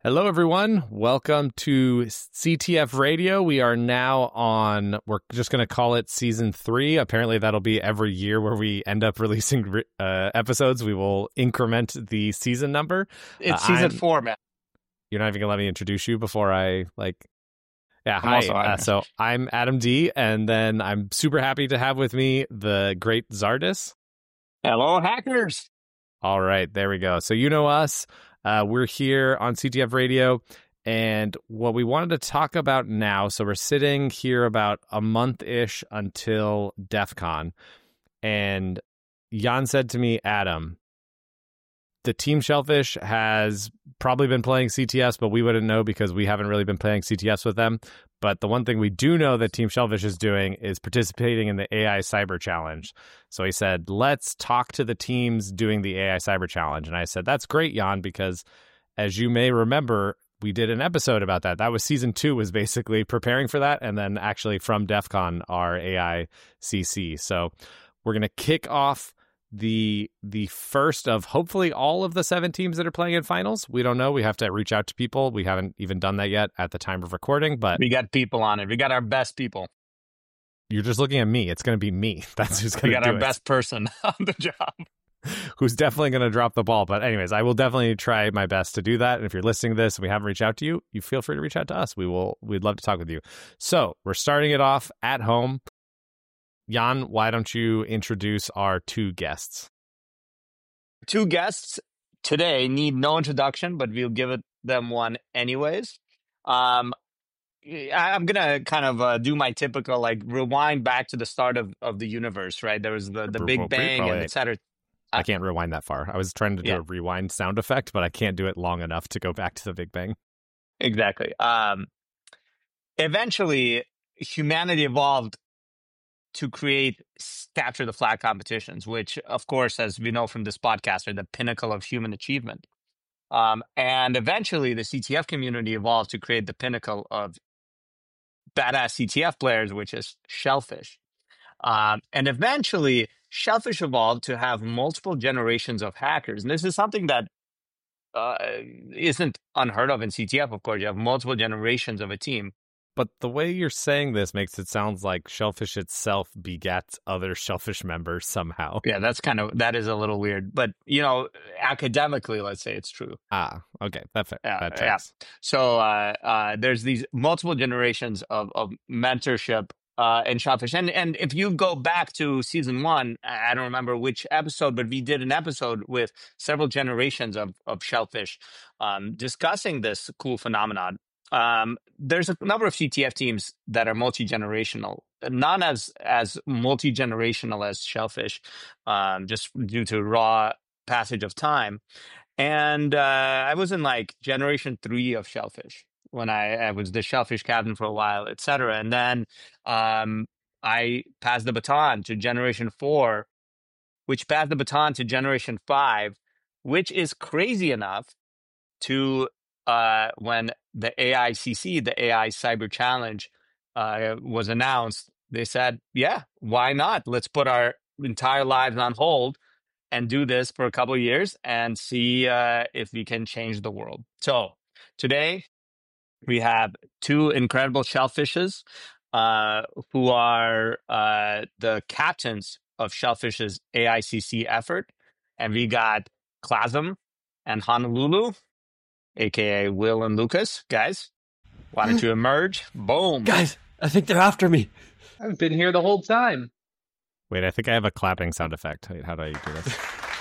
Hello, everyone. Welcome to CTF Radio. We are now on, we're just going to call it Season 3. Apparently, that'll be every year where we end up releasing episodes. We will increment the season number. It's Season 4, man. You're not even going to let me introduce you before I, Yeah, hi. So I'm Adam D, and then I'm super happy to have with me the great Zardis. Hello, hackers. All right, there we go. So you know us. We're here on CTF Radio, and what we wanted to talk about now, so we're sitting here about a month-ish until DEF CON, and Jan said to me, Adam, the Team Shellfish has probably been playing CTS, but we wouldn't know because we haven't really been playing CTS with them. But the one thing we do know that Team Shellfish is doing is participating in the AI Cyber Challenge. So he said, let's talk to the teams doing the AI Cyber Challenge. And I said, that's great, Jan, because as you may remember, we did an episode about that. That was Season 2, was basically preparing for that. And then actually from DEF CON, our AI CC. So we're going to kick off the first of hopefully all of the 7 teams that are playing in finals. We don't know. We have to reach out to people. We haven't even done that yet at the time of recording, but we got people on it. We got our best people. You're just looking at me. It's going to be me. That's who's going to do it. We got our best person on the job. Who's definitely going to drop the ball. But anyways, I will definitely try my best to do that. And if you're listening to this and we haven't reached out to you, you feel free to reach out to us. We'd love to talk with you. So we're starting it off at home. Jan, why don't you introduce our 2 guests? 2 guests today need no introduction, but we'll give them one anyways. I'm going to kind of do my typical, rewind back to the start of the universe, right? There was the Big Bang and et cetera. I can't rewind that far. I was trying to do a rewind sound effect, but I can't do it long enough to go back to the Big Bang. Exactly. Eventually, humanity evolved to create capture the flag competitions, which, of course, as we know from this podcast, are the pinnacle of human achievement. And eventually, the CTF community evolved to create the pinnacle of badass CTF players, which is Shellfish. And eventually, Shellfish evolved to have multiple generations of hackers. And this is something that isn't unheard of in CTF, of course. You have multiple generations of a team. But the way you're saying this makes it sound like Shellfish itself begets other Shellfish members somehow. Yeah, that is a little weird. But, academically, let's say it's true. Okay. That tracks. Yeah. So there's these multiple generations of mentorship in Shellfish. And if you go back to Season 1, I don't remember which episode, but we did an episode with several generations of Shellfish discussing this cool phenomenon. There's a number of CTF teams that are multi-generational, none as multi-generational as Shellfish, just due to raw passage of time. And I was in Generation 3 of Shellfish when I was the Shellfish captain for a while, et cetera. And then I passed the baton to Generation 4, which passed the baton to Generation 5, which is crazy enough to when the AICC, the AI Cyber Challenge, was announced, they said, yeah, why not? Let's put our entire lives on hold and do this for a couple of years and see if we can change the world. So today we have 2 incredible Shellfishes who are the captains of Shellfish's AICC effort. And we got Klasm and Honolulu, a.k.a. Will and Lucas. Guys, why don't you emerge? Boom. Guys, I think they're after me. I've been here the whole time. Wait, I think I have a clapping sound effect. Wait, how do I do this?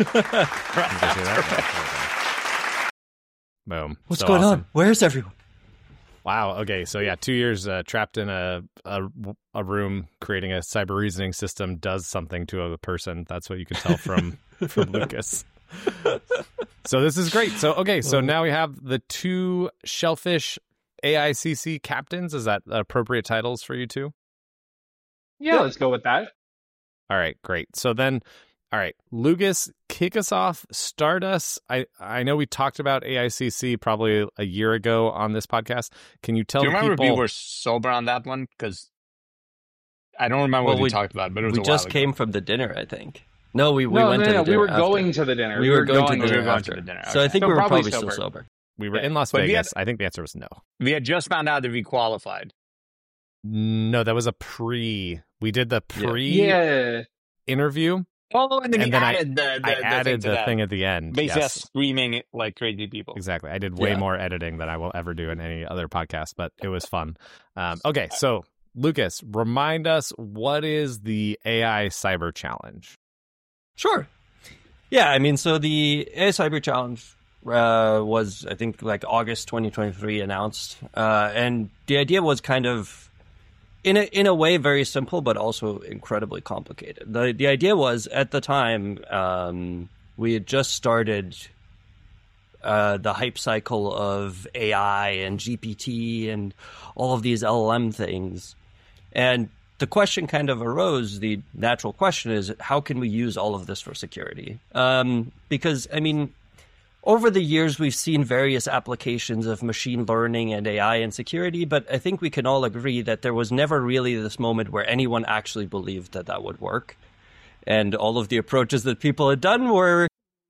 Boom. What's going on? Where's everyone? Wow. Okay. So 2 years trapped in a room creating a cyber reasoning system does something to a person. That's what you can tell from Lucas. So this is great. So, okay. So now we have the 2 Shellfish AICC captains. Is that appropriate titles for you 2? Yeah, let's go with that. All right. Great. So then, all right, Lucas, kick us off. Start us. I know we talked about AICC probably a year ago on this podcast. Can you tell Do you remember people... if we were sober on that one? Because I don't remember what we talked about, but it was a while ago. We just came from the dinner, I think. No, we went to the dinner. We were after. going to the dinner. We were going to the dinner after. So I think we were probably still sober. We were Yeah. in Las But Vegas. I think the answer was no. we had just found out that we qualified. No, that was a pre. We did the Yeah. interview. Oh, and then And we then added I added to the that. thing at the end. Basically, us Yes, screaming like crazy people. exactly. I did way Yeah. more editing than I will ever do in any other podcast, but it was fun. Okay, so Lucas, remind us, what is the AI Cyber Challenge? Sure. Yeah, I mean, so the AI Cyber Challenge was, I think, like August 2023 announced. And the idea was kind of, in a way, very simple, but also incredibly complicated. The idea was, at the time, we had just started the hype cycle of AI and GPT and all of these LLM things. And the question kind of arose, the natural question is, how can we use all of this for security? Because, I mean, over the years, we've seen various applications of machine learning and AI in security, but I think we can all agree that there was never really this moment where anyone actually believed that that would work. And all of the approaches that people had done were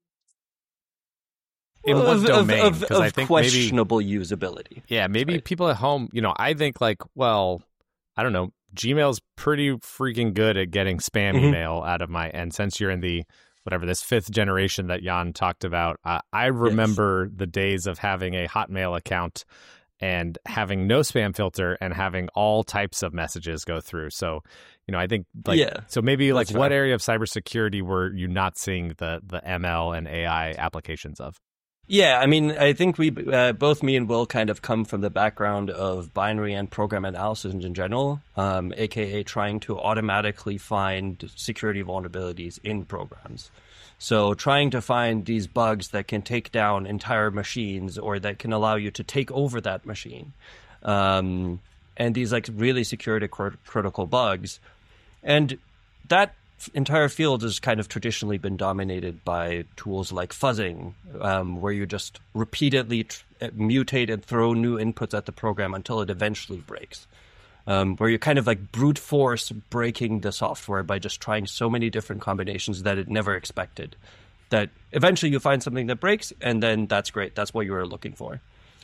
In what domain? of I think questionable usability. Yeah, maybe Right. people at home, I think like, well, I don't know, Gmail's pretty freaking good at getting spam Mhm. email out of and since you're in the, whatever, this 5th generation that Jan talked about, I remember the days of having a Hotmail account and having no spam filter and having all types of messages go through. So, I think so maybe like That's what fair. area of cybersecurity were you not seeing the ML and AI applications of? Yeah, I mean, I think we both me and Will kind of come from the background of binary and program analysis in general, aka trying to automatically find security vulnerabilities in programs. So trying to find these bugs that can take down entire machines or that can allow you to take over that machine. And these like really security critical bugs. And that entire field has kind of traditionally been dominated by tools like fuzzing, where you just repeatedly mutate and throw new inputs at the program until it eventually breaks. Where you're kind of like brute force breaking the software by just trying so many different combinations that it never expected. That eventually you find something that breaks, and then that's great. That's what you were looking for.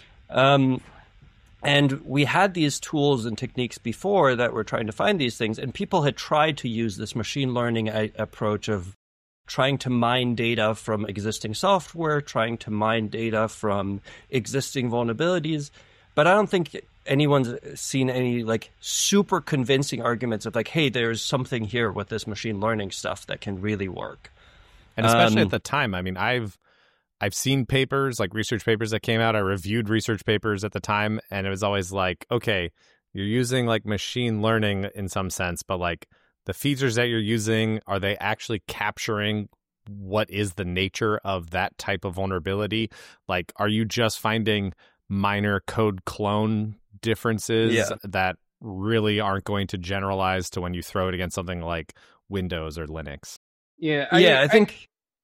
And we had these tools and techniques before that were trying to find these things, and people had tried to use this machine learning approach of trying to mine data from existing software, trying to mine data from existing vulnerabilities. But I don't think anyone's seen any like super convincing arguments of like, hey, there's something here with this machine learning stuff that can really work. And especially at the time, I mean, I've seen papers, like research papers that came out. I reviewed research papers at the time, and it was always like, okay, you're using like machine learning in some sense, but like the features that you're using, are they actually capturing what is the nature of that type of vulnerability? Like, are you just finding minor code clone differences that really aren't going to generalize to when you throw it against something like Windows or Linux? Yeah. I think.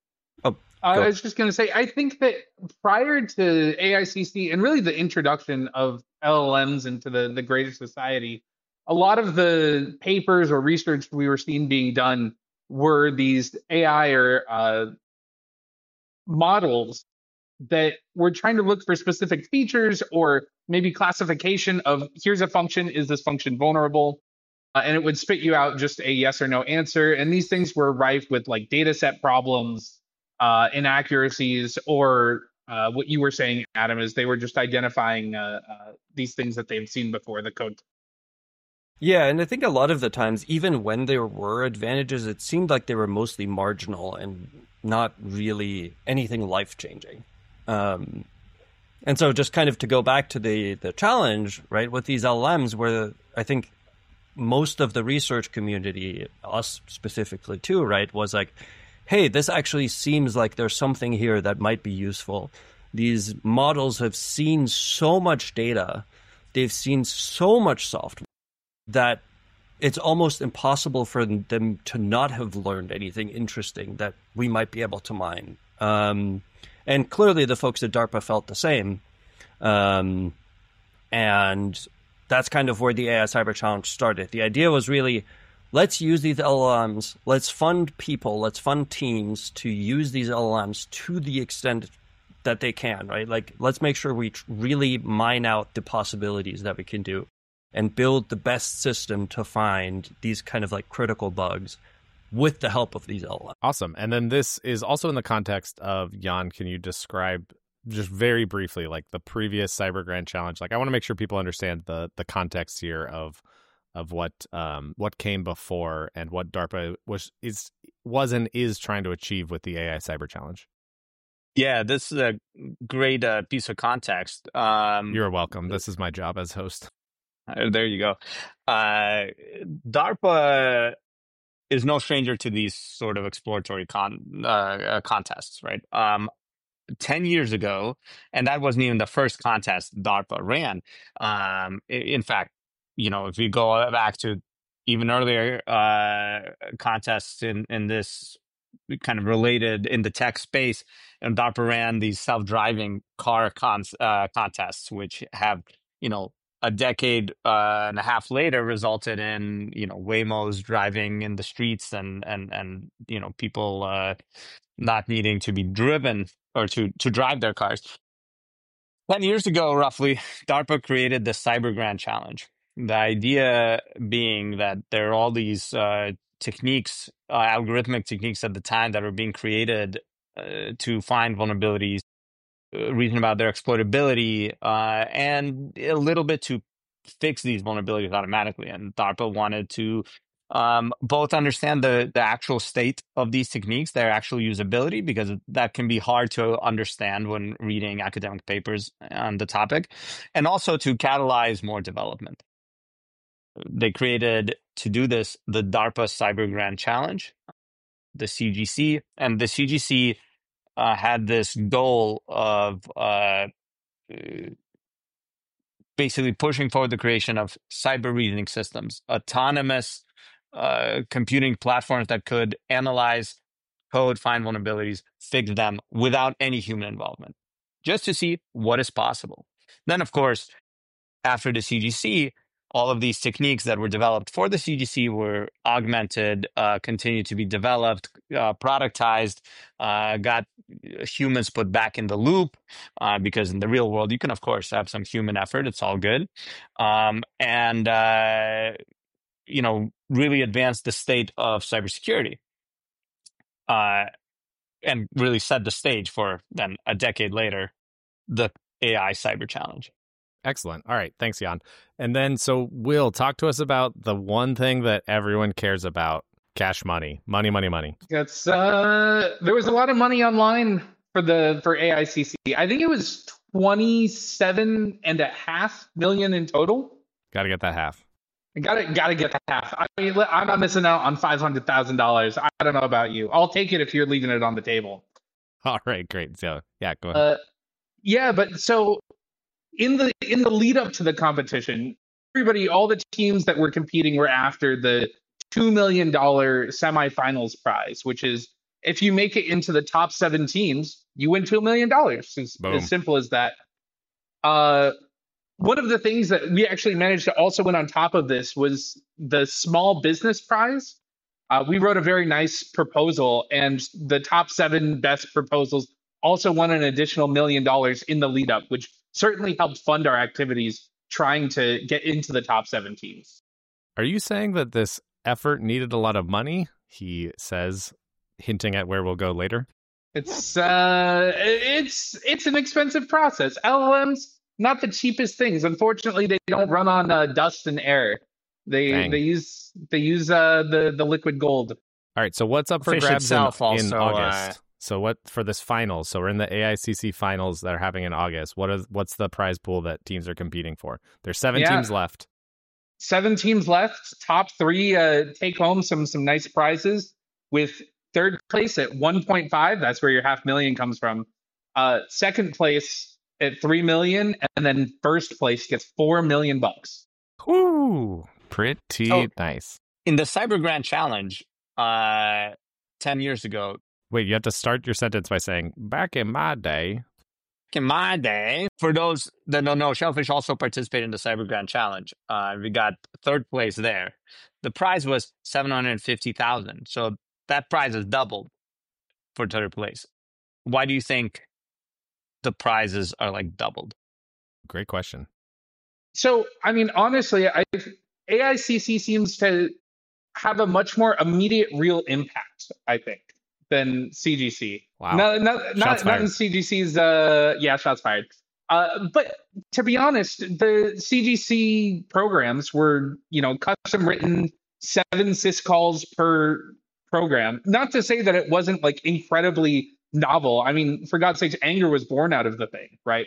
I Go. was just going to say, I think that prior to AICC and really the introduction of LLMs into the greater society, a lot of the papers or research we were seeing being done were these AI or models that were trying to look for specific features or maybe classification of here's a function, is this function vulnerable? And it would spit you out just a yes or no answer. And these things were rife with like data set problems, inaccuracies, or what you were saying, Adam, is they were just identifying these things that they've seen before, the code. Yeah, and I think a lot of the times, even when there were advantages, it seemed like they were mostly marginal and not really anything life-changing. And so just kind of to go back to the challenge, right, with these LLMs, where I think most of the research community, us specifically too, right, was like, hey, this actually seems like there's something here that might be useful. These models have seen so much data, they've seen so much software, that it's almost impossible for them to not have learned anything interesting that we might be able to mine. And clearly the folks at DARPA felt the same. And that's kind of where the AI Cyber Challenge started. The idea was really, let's use these LLMs, let's fund people, let's fund teams to use these LLMs to the extent that they can, right? Like, let's make sure we really mine out the possibilities that we can do and build the best system to find these kind of like critical bugs with the help of these LLMs. Awesome. And then this is also in the context of, Jan, can you describe just very briefly, like the previous Cyber Grand Challenge? Like, I want to make sure people understand the context here of what came before and what DARPA was and is trying to achieve with the AI Cyber Challenge. Yeah, this is a great piece of context. You're welcome. This is my job as host. There you go. DARPA is no stranger to these sort of exploratory contests, right? 10 years ago, and that wasn't even the first contest DARPA ran. In fact, if we go back to even earlier contests in this kind of related in the tech space, and DARPA ran these self-driving car contests, which have, a decade and a half later resulted in, Waymo's driving in the streets and people not needing to be driven or to drive their cars. 10 years ago, roughly, DARPA created the Cyber Grand Challenge. The idea being that there are all these techniques, algorithmic techniques at the time that were being created to find vulnerabilities, reason about their exploitability, and a little bit to fix these vulnerabilities automatically. And DARPA wanted to both understand the actual state of these techniques, their actual usability, because that can be hard to understand when reading academic papers on the topic, and also to catalyze more development. They created, to do this, the DARPA Cyber Grand Challenge, the CGC, and the CGC had this goal of basically pushing forward the creation of cyber reasoning systems, autonomous computing platforms that could analyze code, find vulnerabilities, fix them without any human involvement, just to see what is possible. Then, of course, after the CGC, all of these techniques that were developed for the CGC were augmented, continued to be developed, productized, got humans put back in the loop, because in the real world, you can, of course, have some human effort. It's all good. And really advanced the state of cybersecurity, and really set the stage for then a decade later, the AI Cyber Challenge. Excellent. All right. Thanks, Jan. And then, so Will, talk to us about the one thing that everyone cares about: cash money. Money, money, money. That's there was a lot of money online for AICC. I think it was 27.5 million in total. Got to get that half. Gotta get the half. I mean, I'm not missing out on $500,000. I don't know about you. I'll take it if you're leaving it on the table. All right, great. So yeah, go ahead. Yeah, but so in the lead up to the competition, all the teams that were competing were after the $2 million semifinals prize, which is if you make it into the top 7 teams, you win $2 million. It's as simple as that. One of the things that we actually managed to also win on top of this was the small business prize. We wrote a very nice proposal, and the top 7 best proposals also won an additional $1 million in the lead up, which certainly helped fund our activities trying to get into the top 7 teams. Are you saying that this effort needed a lot of money? He says, hinting at where we'll go later. It's an expensive process. LLMs, not the cheapest things. Unfortunately, they don't run on dust and air. They use the liquid gold. All right. So what's up for Fish grabs in also, August? So what for this finals? So we're in the AICC finals that are happening in August. What's the prize pool that teams are competing for? There's 7 teams left. 7 teams left. Top 3 take home some nice prizes, with third place at 1.5. That's where your $500,000 comes from. Second place at 3 million, and then first place gets $4 million. Ooh, pretty nice. In the Cyber Grand Challenge, 10 years ago. Wait, you have to start your sentence by saying, back in my day. In my day, for those that don't know, Shellfish also participated in the Cyber Grand Challenge. We got third place there. The prize was $750,000. So that prize is doubled for third place. Why do you think the prizes are like doubled? Great question. So, I mean, honestly, AICC seems to have a much more immediate, real impact, I think, than CGC. Wow. Not Shots in fired. CGC's, shots fired. But to be honest, the CGC programs were, custom written, 7 syscalls per program. Not to say that it wasn't like incredibly novel. I mean, for God's sakes, Anger was born out of the thing, right?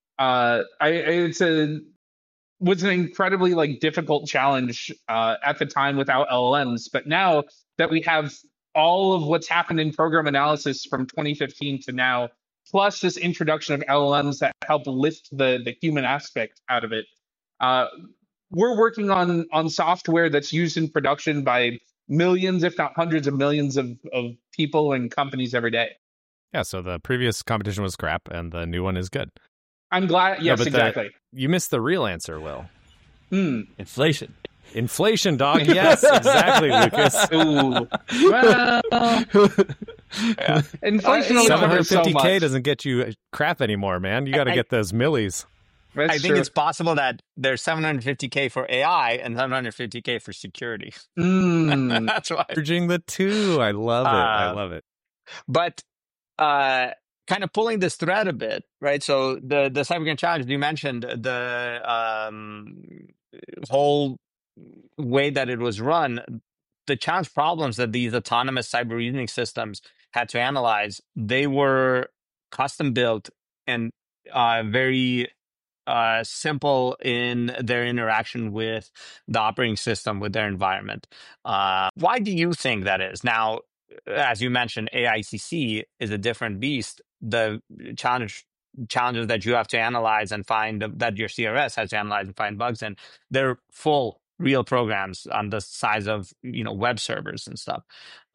Was an incredibly like difficult challenge at the time without LLMs. But now that we have all of what's happened in program analysis from 2015 to now, plus this introduction of LLMs that help lift the human aspect out of it, we're working on software that's used in production by millions, if not hundreds of millions of people and companies every day. Yeah, so the previous competition was crap, and the new one is good. I'm glad. Yes, exactly. You missed the real answer, Will. Inflation. Inflation, dog. Yes, exactly, Lucas. Ooh. Well, Yeah. inflation only covers so 750K much. doesn't get you crap anymore, man. You got to get those millies. That's I think true. it's possible that there's 750K for AI and 750K for security. That's why. Merging the two. I love it. I love it. But kind of pulling this thread a bit, right? So the Cyber Grand Challenge, you mentioned the whole way that it was run, the challenge problems that these autonomous cyber reasoning systems had to analyze, they were custom built and very simple in their interaction with the operating system, with their environment. Why do you think that is? Now, as you mentioned, AICC is a different beast. The challenges that you have to analyze and find, that your CRS has to analyze and find bugs in, they're full real programs on the size of web servers and stuff.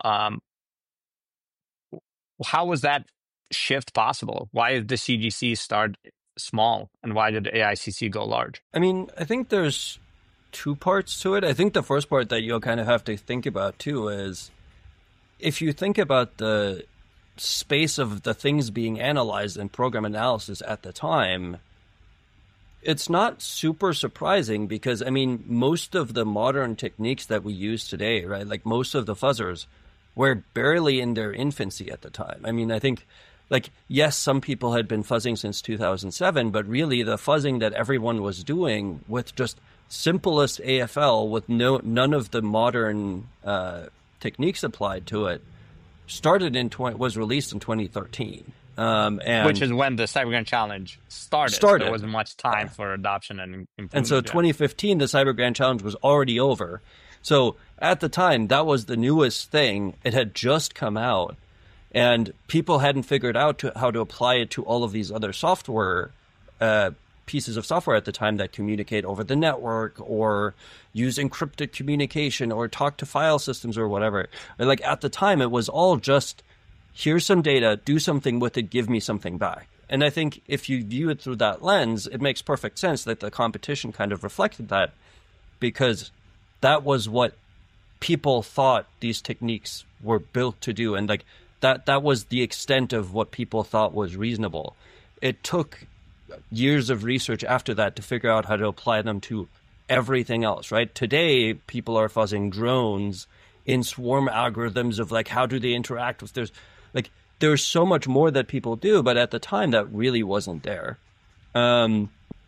How was that shift possible? Why did the CGC start small, and why did AICC go large? I mean, I think there's two parts to it. I think the first part that you'll kind of have to think about too is, if you think about the space of the things being analyzed in program analysis at the time, it's not super surprising because, I mean, most of the modern techniques that we use today, right, like most of the fuzzers were barely in their infancy at the time. I mean, I think, like, yes, some people had been fuzzing since 2007, but really the fuzzing that everyone was doing with just simplest AFL with none of the modern techniques applied to it was released in 2013. Which is when the Cyber Grand Challenge started. There wasn't much time for adoption and improvement. And so 2015, the Cyber Grand Challenge was already over. So at the time, that was the newest thing. It had just come out, and people hadn't figured out how to apply it to all of these other software pieces of software at the time that communicate over the network or use encrypted communication or talk to file systems or whatever. Like, at the time, it was all just, here's some data, do something with it, give me something back. And I think if you view it through that lens, it makes perfect sense that the competition kind of reflected that, because that was what people thought these techniques were built to do. And like that was the extent of what people thought was reasonable. It took years of research after that to figure out how to apply them to everything else, right? Today, people are fuzzing drones in swarm algorithms of like, how do they interact with there's so much more that people do, but at the time that really wasn't there. I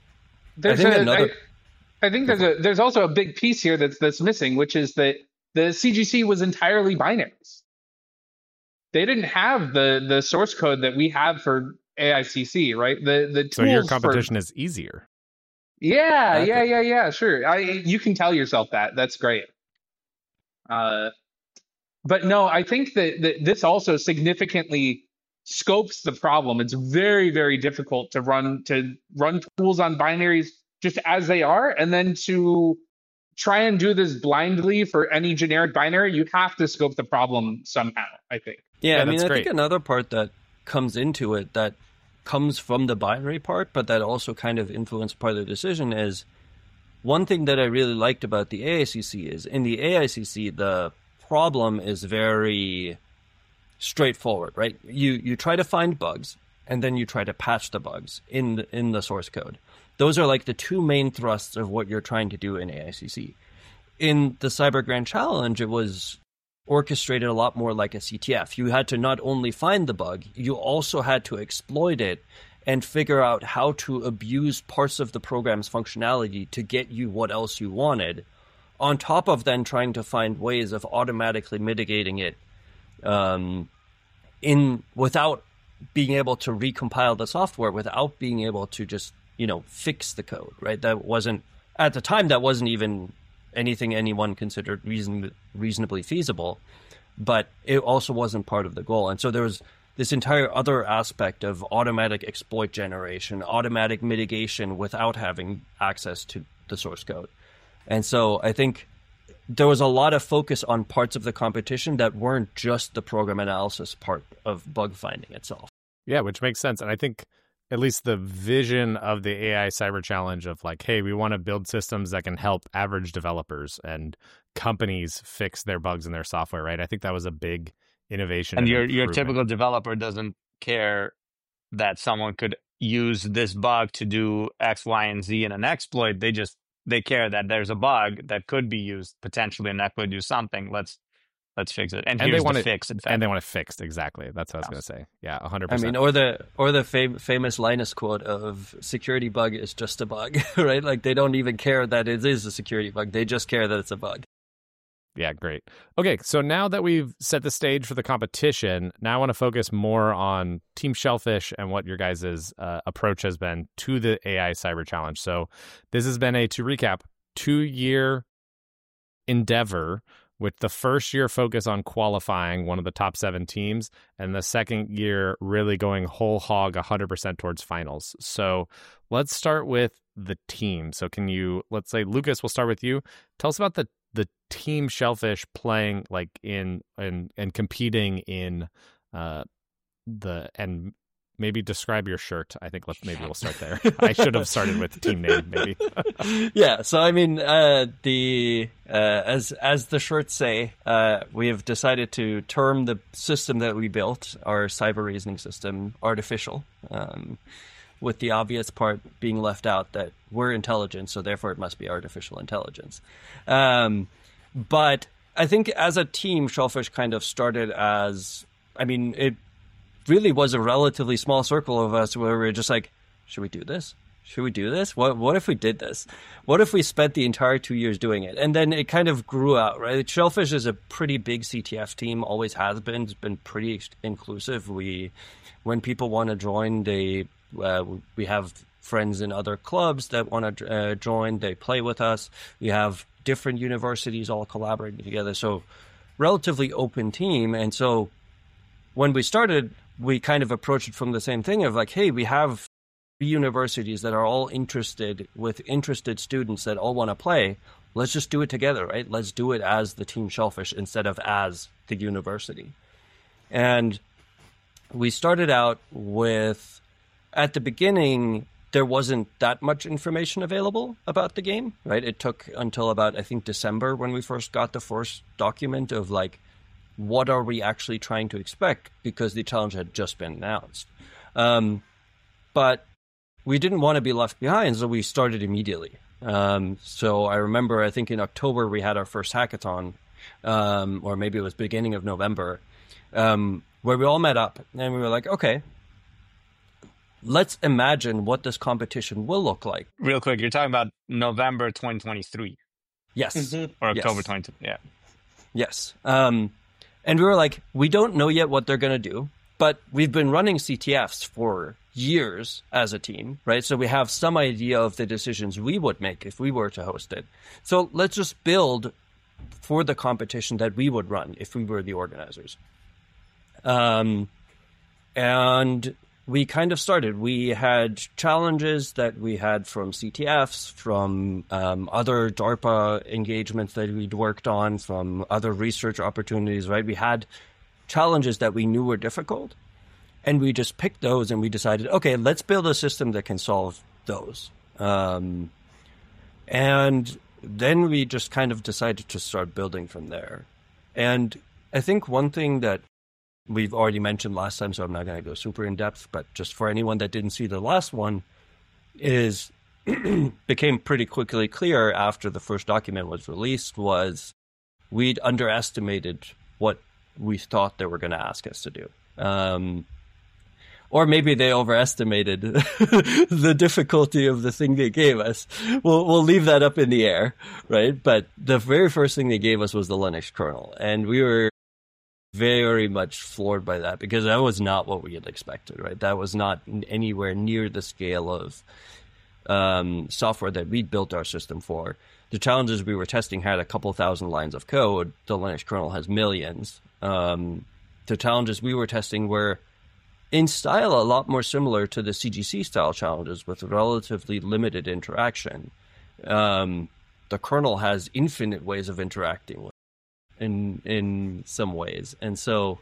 think there's also a big piece here that's missing, which is that the CGC was entirely binaries. They didn't have the source code that we have for AICC, right? The So your tools competition is easier. Yeah, sure. You can tell yourself that. That's great. But no, I think that this also significantly scopes the problem. It's very, very difficult to run tools on binaries just as they are, and then to try and do this blindly for any generic binary, you have to scope the problem somehow, I think. Yeah, I mean, that's I great. think another part that comes into it that comes from the binary part, but that also kind of influenced part of the decision is, one thing that I really liked about the AICC is, in the AICC, the problem is very straightforward, right? You try to find bugs, and then you try to patch the bugs in the source code. Those are like the two main thrusts of what you're trying to do in AICC. In the Cyber Grand Challenge, it was orchestrated a lot more like a CTF. You had to not only find the bug, you also had to exploit it and figure out how to abuse parts of the program's functionality to get you what else you wanted, on top of then trying to find ways of automatically mitigating it without being able to recompile the software, without being able to just, fix the code, right? That wasn't, at the time, that wasn't even anything anyone considered reasonably feasible, but it also wasn't part of the goal. And so there was this entire other aspect of automatic exploit generation, automatic mitigation without having access to the source code. And so I think there was a lot of focus on parts of the competition that weren't just the program analysis part of bug finding itself. Yeah, which makes sense. And I think at least the vision of the AI Cyber Challenge of like, hey, we want to build systems that can help average developers and companies fix their bugs in their software, right? I think that was a big innovation. And your typical developer doesn't care that someone could use this bug to do X, Y, and Z in an exploit. They care that there's a bug that could be used potentially, and that could do something. Let's fix it. And here's they want the fix. In fact. And they want it fixed. Exactly. That's what I was going to say. Yeah, 100%. I mean, or the famous Linus quote of security bug is just a bug, right? Like they don't even care that it is a security bug. They just care that it's a bug. Yeah, great. Okay, so now that we've set the stage for the competition, now I want to focus more on Team Shellfish and what your guys' approach has been to the AI Cyber Challenge. So this has been to recap, 2-year endeavor with the first year focus on qualifying one of the top 7 teams, and the second year really going whole hog 100% towards finals. So let's start with the team. So let's say, Lucas, we'll start with you. Tell us about the Team Shellfish playing like in and competing in and maybe describe your shirt. I think we'll start there. I should have started with team name maybe. Yeah, so I mean as the shirts say, we have decided to term the system that we built, our cyber reasoning system, artificial. With the obvious part being left out that we're intelligent, so therefore it must be artificial intelligence. But I think as a team, Shellfish kind of started it really was a relatively small circle of us where we were just like, should we do this? Should we do this? What if we did this? What if we spent the entire 2 years doing it? And then it kind of grew out, right? Shellfish is a pretty big CTF team, always has been. It's been pretty inclusive. When people want to join, we have friends in other clubs that want to join. They play with us. We have different universities all collaborating together. So relatively open team. And so when we started, we kind of approached it from the same thing of like, hey, we have universities that are all interested with interested students that all want to play. Let's just do it together, right? Let's do it as the Team Shellfish instead of as the university. And we started out with, at the beginning, there wasn't that much information available about the game, right? It took until about, I think, December when we first got the first document of like, what are we actually trying to expect? Because the challenge had just been announced. But we didn't want to be left behind, so we started immediately. So I remember, I think in October, we had our first hackathon, or maybe it was beginning of November, where we all met up and we were like, okay, let's imagine what this competition will look like. Real quick, you're talking about November 2023. Yes. Mm-hmm. Or October 22. Yeah. Yes. And we were like, we don't know yet what they're going to do, but we've been running CTFs for years as a team, right? So we have some idea of the decisions we would make if we were to host it. So let's just build for the competition that we would run if we were the organizers. And we kind of started. We had challenges that we had from CTFs, from other DARPA engagements that we'd worked on, from other research opportunities, right? We had challenges that we knew were difficult, and we just picked those and we decided, okay, let's build a system that can solve those. And then we just kind of decided to start building from there. And I think one thing that we've already mentioned last time, so I'm not going to go super in depth, but just for anyone that didn't see the last one, is became pretty quickly clear after the first document was released was we'd underestimated what we thought they were going to ask us to do. Or maybe they overestimated the difficulty of the thing they gave us. We'll leave that up in the air, right? But the very first thing they gave us was the Linux kernel. And we were very much floored by that because that was not what we had expected, right? That was not anywhere near the scale of software that we'd built our system for. The challenges we were testing had a couple thousand lines of code. The Linux kernel has millions. The challenges we were testing were in style a lot more similar to the CGC style challenges with relatively limited interaction. The kernel has infinite ways of interacting with in some ways. And so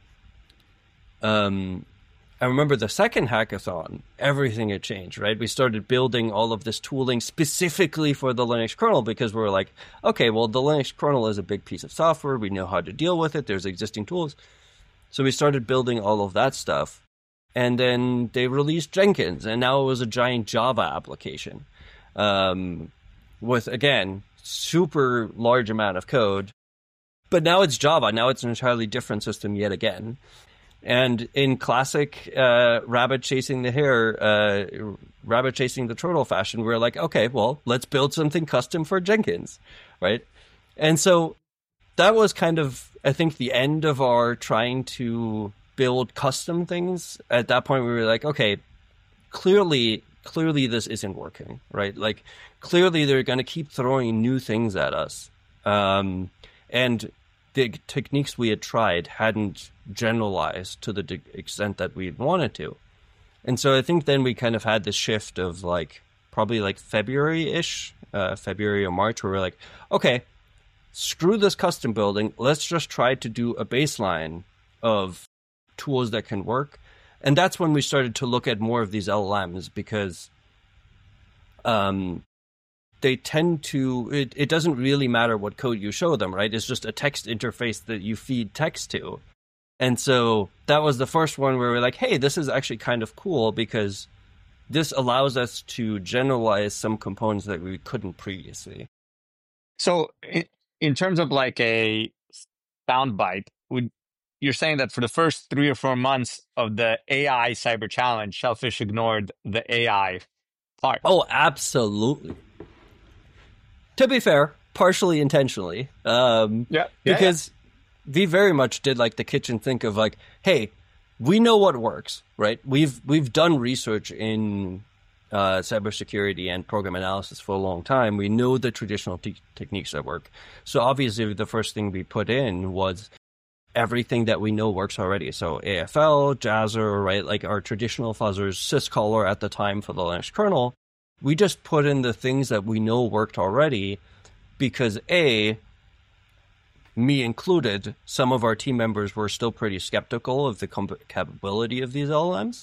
I remember the second hackathon, everything had changed, right? We started building all of this tooling specifically for the Linux kernel because we were like, okay, well, the Linux kernel is a big piece of software. We know how to deal with it. There's existing tools. So we started building all of that stuff. And then they released Jenkins, and now it was a giant Java application with, again, super large amount of code. But now it's Java. Now it's an entirely different system yet again. And in classic rabbit chasing the turtle fashion, we're like, okay, well, let's build something custom for Jenkins, right? And so that was kind of, I think, the end of our trying to build custom things. At that point, we were like, okay, clearly this isn't working, right? Like, clearly they're going to keep throwing new things at us. And the techniques we had tried hadn't generalized to the extent that we wanted to. And so I think then we kind of had this shift of probably February-ish, February or March, where we're like, okay, screw this custom building. Let's just try to do a baseline of tools that can work. And that's when we started to look at more of these LLMs because they tend to, it doesn't really matter what code you show them, right? It's just a text interface that you feed text to. And so that was the first one where we're like, hey, this is actually kind of cool because this allows us to generalize some components that we couldn't previously. So in terms of a soundbite, you're saying that for the first 3 or 4 months of the AI Cyber Challenge, Shellphish ignored the AI part? Oh, absolutely. To be fair, partially intentionally. Because we very much did the kitchen think of hey, we know what works, right? We've done research in cybersecurity and program analysis for a long time. We know the traditional techniques that work. So obviously the first thing we put in was everything that we know works already. So AFL, Jazzer, right? Our traditional fuzzers, syscaller at the time for the Linux kernel. We just put in the things that we know worked already because me included, some of our team members were still pretty skeptical of the capability of these LLMs.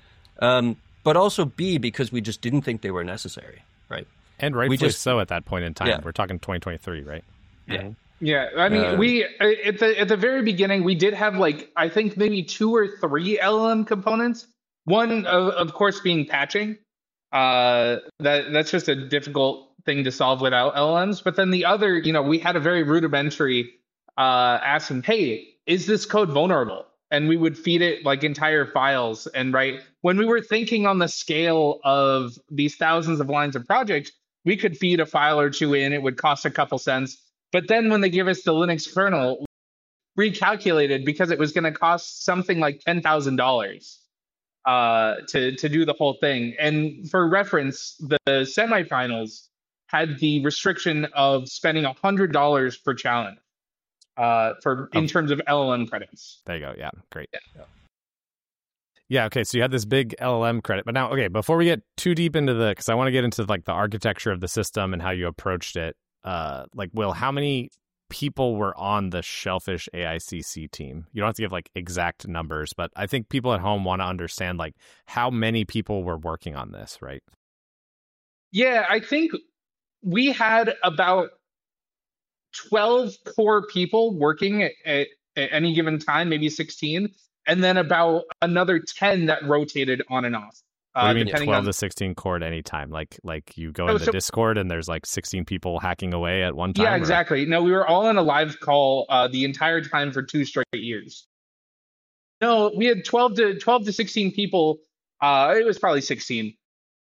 But also B, because we just didn't think they were necessary, right? And rightfully so at that point in time. Yeah. We're talking 2023, right? Yeah. Yeah, I mean, we at the very beginning, we did have I think maybe 2 or 3 LLM components. One, of course, being patching. That's just a difficult thing to solve without LLMs. But then the other, we had a very rudimentary ask them, hey, is this code vulnerable? And we would feed it entire files. And when we were thinking on the scale of these thousands of lines of projects, we could feed a file or 2 in. It would cost a couple cents. But then when they give us the Linux kernel, recalculated because it was going to cost something like $10,000 to do the whole thing. And for reference, the semifinals had the restriction of spending $100 per challenge in terms of LLM credits. There you go. Yeah, great. Yeah. Okay. So you had this big LLM credit, but now, okay, before we get too deep into because I want to get into the architecture of the system and how you approached it. Will, how many people were on the Shellphish AICC team? You don't have to give exact numbers, but I think people at home want to understand how many people were working on this, right? Yeah, I think we had about 12 core people working at any given time, maybe 16, and then about another 10 that rotated on and off. What do you mean Depending 12 on to 16 core at any time? Like you go No, into so- Discord and there's like 16 people hacking away at one time? Yeah, or- exactly. No, we were all in a live call the entire time for 2 straight years. No, we had 12 to 16 people. It was probably 16.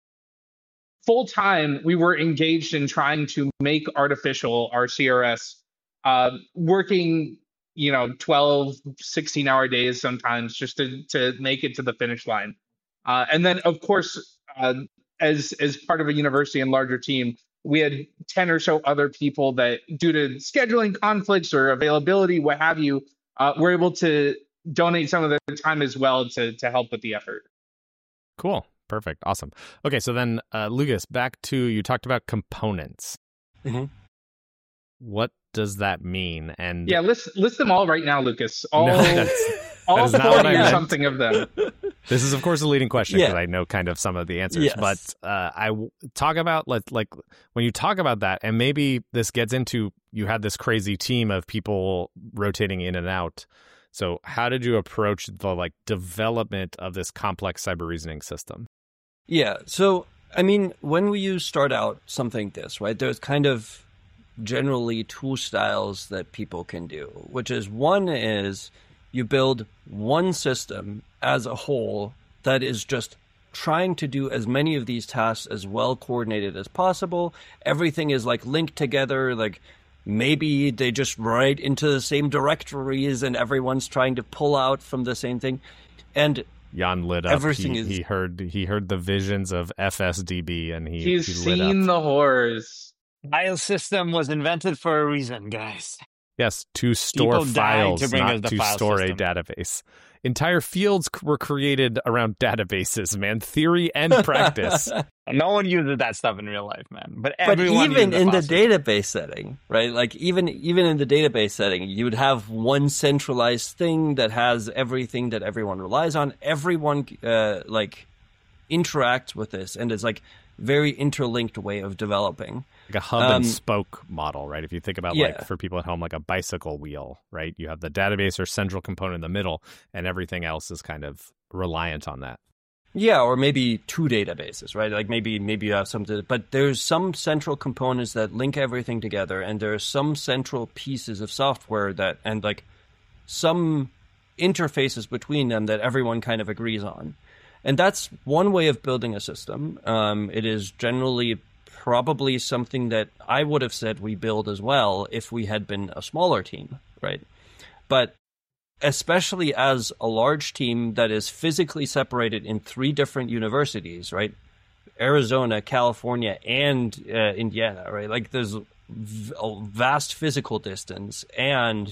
Full time, we were engaged in trying to make Artificial, our CRS, working, 12, 16-hour days sometimes just to make it to the finish line. And then, of course, as part of a university and larger team, we had 10 or so other people that, due to scheduling conflicts or availability, what have you, were able to donate some of their time as well to help with the effort. Cool. Perfect. Awesome. Okay, so then, Lucas, back to, you talked about components. Mm-hmm. What does that mean? And Yeah, list them all right now, Lucas. All, No, that is not what I 40 or meant. something of them. this is, of course, a leading question because Yeah. I know kind of some of the answers. Yes. But talk about, like, when you talk about that, and maybe this gets into, you had this crazy team of people rotating in and out. So how did you approach the development of this complex cyber reasoning system? Yeah. So, I mean, when you start out something like this, right, there's kind of generally 2 styles that people can do, which is one is you build one system as a whole that is just trying to do as many of these tasks as well coordinated as possible. Everything is linked together, maybe they just write into the same directories and everyone's trying to pull out from the same thing. And Jan lit up. Everything he heard the visions of FSDB, and He's he lit seen up. the horrors. File system was invented for a reason, guys. Yes, to store People died files, to bring us not the to file store system. a database. Entire fields were created around databases, man. Theory and practice. No one uses that stuff in real life, man. But But everyone even uses in the file system. database setting, right? Even in the database setting, you would have one centralized thing that has everything that everyone relies on. Everyone interacts with this, and it's very interlinked way of developing. Like a hub and spoke model, right? If you think about Yeah. for people at home, like a bicycle wheel, right? You have the database or central component in the middle, and everything else is kind of reliant on that. Yeah, or maybe 2 databases, right? Maybe you have something, but there's some central components that link everything together, and there are some central pieces of software and some interfaces between them that everyone kind of agrees on. And that's one way of building a system. It is generally probably something that I would have said we build as well if we had been a smaller team, right? But especially as a large team that is physically separated in 3 different universities, right? Arizona, California, and Indiana, right? There's a vast physical distance and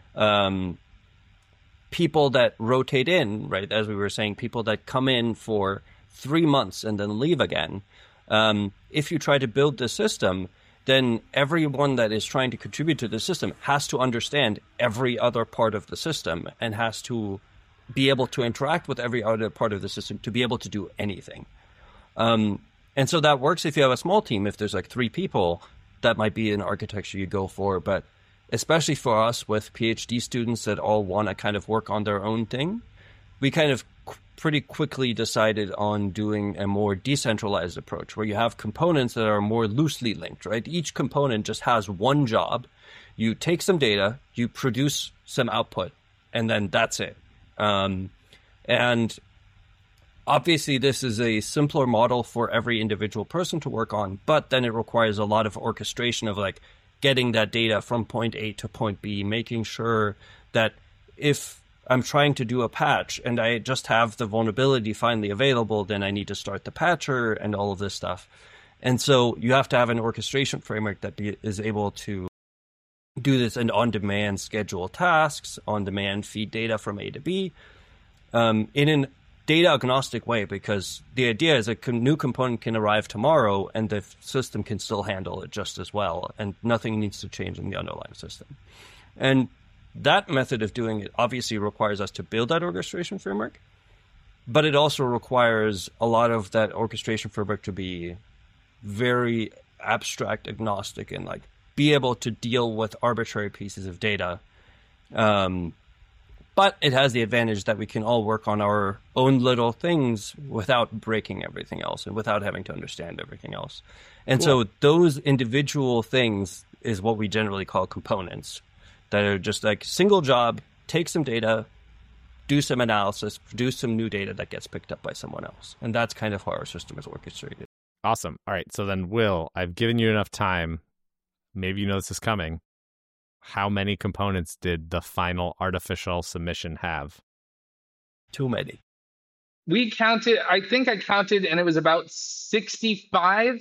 people that rotate in, right? As we were saying, people that come in for 3 months and then leave again. If you try to build the system, then everyone that is trying to contribute to the system has to understand every other part of the system and has to be able to interact with every other part of the system to be able to do anything. And so that works if you have a small team. If there's 3 people, that might be an architecture you go for. But especially for us with PhD students that all want to kind of work on their own thing, we kind of pretty quickly decided on doing a more decentralized approach where you have components that are more loosely linked, right? Each component just has one job. You take some data, you produce some output, and then that's it. And obviously this is a simpler model for every individual person to work on, but then it requires a lot of orchestration of getting that data from point A to point B, making sure that if I'm trying to do a patch and I just have the vulnerability finally available, then I need to start the patcher and all of this stuff. And so you have to have an orchestration framework that is able to do this and on-demand schedule tasks, on-demand feed data from A to B in a data-agnostic way, because the idea is a new component can arrive tomorrow and the system can still handle it just as well, and nothing needs to change in the underlying system. And that method of doing it obviously requires us to build that orchestration framework, but it also requires a lot of that orchestration framework to be very abstract, agnostic, and be able to deal with arbitrary pieces of data But it has the advantage that we can all work on our own little things without breaking everything else and without having to understand everything else. And so those individual things is what we generally call components that are just like single job, take some data, do some analysis, produce some new data that gets picked up by someone else. And that's kind of how our system is orchestrated. Awesome. All right. So then, Will, I've given you enough time. Maybe you know this is coming. How many components did the final artificial submission have? Too many. We counted, I think I counted, and it was about 65.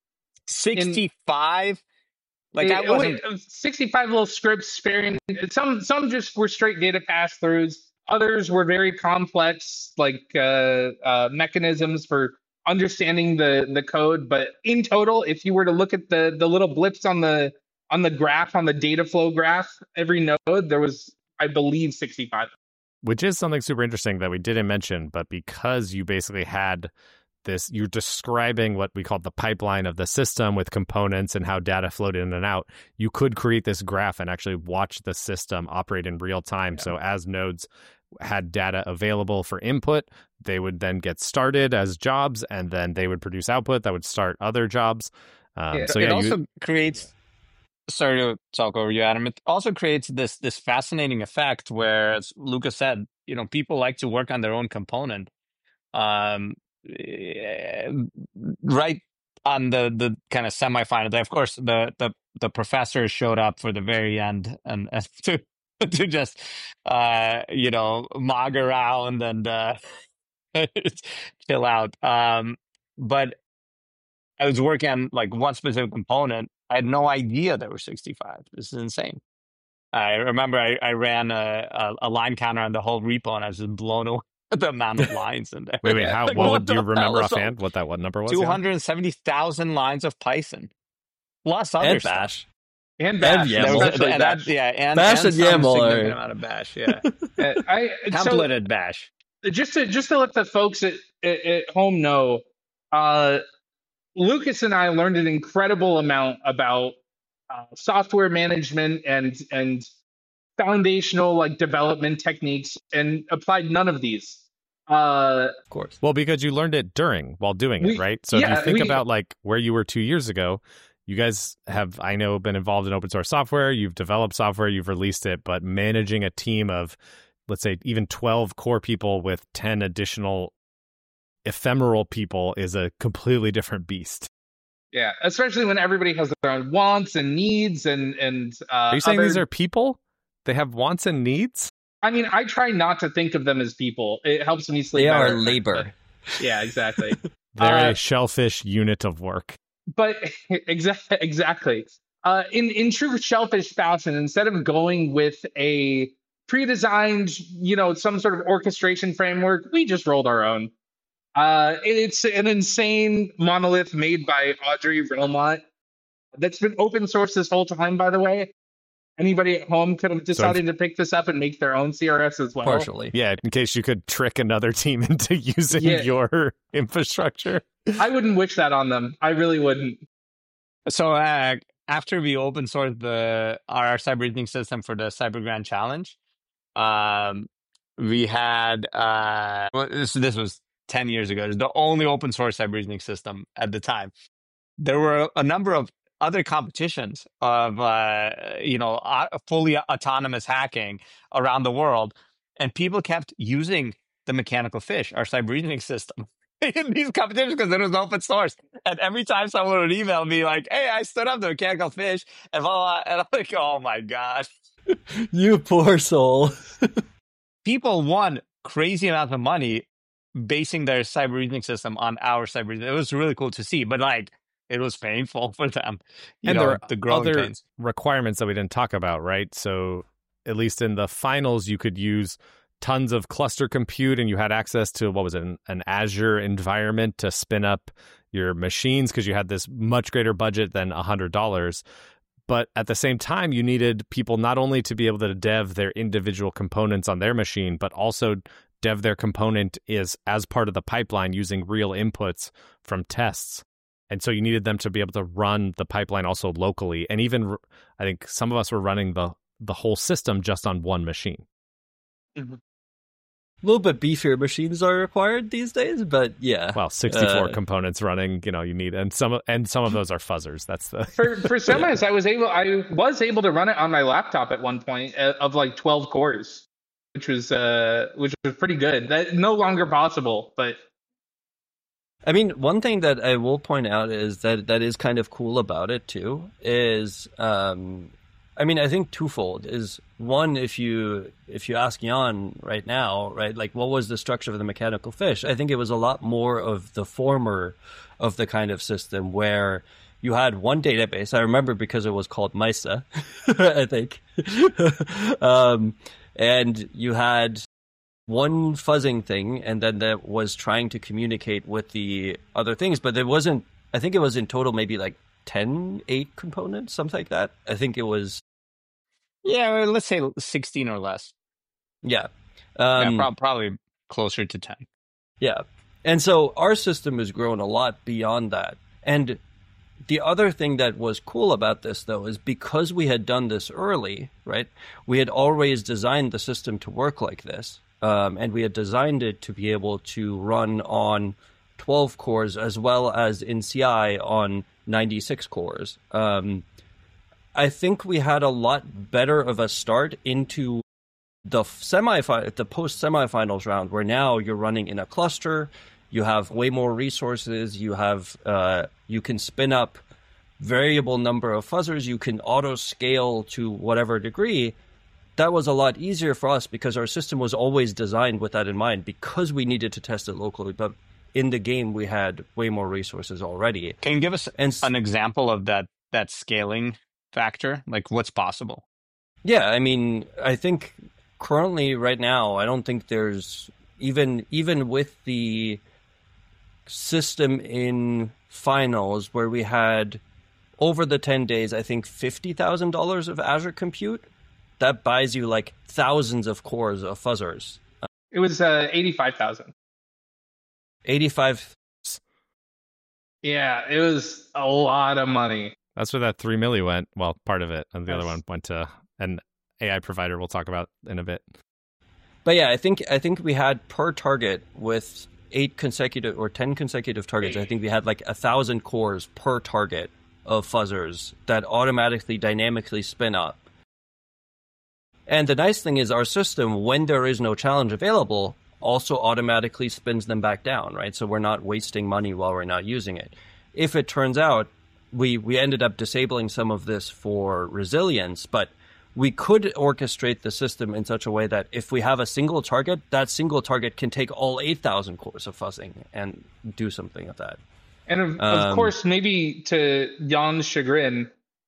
65? Like I wasn't... 65 little scripts sparing. Some just were straight data pass-throughs. Others were very complex, like mechanisms for understanding the code. But in total, if you were to look at the little blips on the graph, on the data flow graph, every node, there was, I believe, 65. Which is something super interesting that we didn't mention, but because you basically had this, you're describing what we call the pipeline of the system with components and how data flowed in and out, you could create this graph and actually watch the system operate in real time. Yeah. So as nodes had data available for input, they would then get started as jobs, and then they would produce output that would start other jobs. It also creates... Sorry to talk over you, Adam. It also creates this fascinating effect where, as Lucas said, people like to work on their own component. Right on the kind of semifinal day, of course, the professor showed up for the very end and to just mog around and chill out. But I was working on like one specific component. I had no idea there were 65. This is insane. I remember I ran a line counter on the whole repo, and I was just blown away with the amount of lines in there. Wait, what do you remember offhand? What number was? 270,000 lines of Python, plus other stuff. Bash. And Bash. And Bash and YAML. Significant amount of Bash. Yeah, templated Bash. Just to let the folks at home know, Lucas and I learned an incredible amount about software management and foundational like development techniques, and applied none of these. Of course. Well, because you learned it while doing it, right? So if you think about like where you were 2 years ago, you guys have, I know, been involved in open source software. You've developed software, you've released it, but managing a team of, let's say, even 12 core people with 10 additional ephemeral people is a completely different beast. Yeah, especially when everybody has their own wants and needs and are you saying these are people? They have wants and needs? I mean, I try not to think of them as people. It helps me sleep. They better. are labor. Yeah, exactly. They're a shellfish unit of work. But exactly. In true shellfish fashion, instead of going with a pre-designed, some sort of orchestration framework, we just rolled our own. It's an insane monolith made by Audrey Relmont that's been open source this whole time, by the way. Anybody at home could have decided to pick this up and make their own CRS as well. Partially. Yeah, in case you could trick another team into using your infrastructure. I wouldn't wish that on them. I really wouldn't. So after we open sourced our cyber reasoning system for the Cyber Grand Challenge, we had this was 10 years ago. It was the only open source cyber reasoning system at the time. There were a number of other competitions of fully autonomous hacking around the world, and people kept using the mechanical fish, our cyber reasoning system, in these competitions because it was open source. And every time someone would email me like, "Hey, I stood up the mechanical fish," and blah, blah, and I'm like, "Oh my god, you poor soul." People won crazy amounts of money basing their cyber reasoning system on our cyber reasoning. It was really cool to see, but like it was painful for them. And there are the growing other pains. requirements that we didn't talk about, right? So at least in the finals, you could use tons of cluster compute, and you had access to, what was it, an Azure environment to spin up your machines because you had this much greater budget than $100. But at the same time, you needed people not only to be able to dev their individual components on their machine, but also dev their component as part of the pipeline using real inputs from tests. And so you needed them to be able to run the pipeline also locally. And even, I think some of us were running the whole system just on one machine. Mhm. A little bit beefier machines are required these days, but yeah. Well, 64 components running, you need, and some of those are fuzzers. That's the For semis, I was able to run it on my laptop at one point of like 12 cores, which was pretty good. That no longer possible, but I mean, one thing that I will point out is that is kind of cool about it too is, I think twofold is one, if you ask Jan right now, right, like what was the structure of the mechanical fish? I think it was a lot more of the former of the kind of system where you had one database. I remember because it was called MISA, I think. And you had one fuzzing thing, and then that was trying to communicate with the other things, but it wasn't, I think it was in total maybe like 8 components, something like that. I think it was. Yeah, let's say 16 or less. Yeah. Probably closer to 10. Yeah. And so our system has grown a lot beyond that. And the other thing that was cool about this, though, is because we had done this early, right, we had always designed the system to work like this. And we had designed it to be able to run on 12 cores as well as in CI on 96 cores. I think we had a lot better of a start into the post-semifinals round, where now you're running in a cluster, you have way more resources, you can spin up variable number of fuzzers, you can auto-scale to whatever degree. That was a lot easier for us because our system was always designed with that in mind, because we needed to test it locally. But in the game, we had way more resources already. Can you give us an example of that scaling factor? Like what's possible? Yeah, I mean, I think currently right now, I don't think there's even with the system in finals where we had over the 10 days, I think $50,000 of Azure compute. That buys you like thousands of cores of fuzzers. It was 85,000. 85. Yeah, it was a lot of money. That's where that 3 milli went. Well, part of it, and the other one went to an AI provider we'll talk about in a bit. But yeah, I think we had per target with 8 consecutive or 10 consecutive targets. I think we had like 1,000 cores per target of fuzzers that automatically, dynamically spin up. And the nice thing is our system, when there is no challenge available, also automatically spins them back down, right? So we're not wasting money while we're not using it. If it turns out we ended up disabling some of this for resilience, but we could orchestrate the system in such a way that if we have a single target, that single target can take all 8,000 cores of fuzzing and do something with that. And of course, maybe to Jan's chagrin,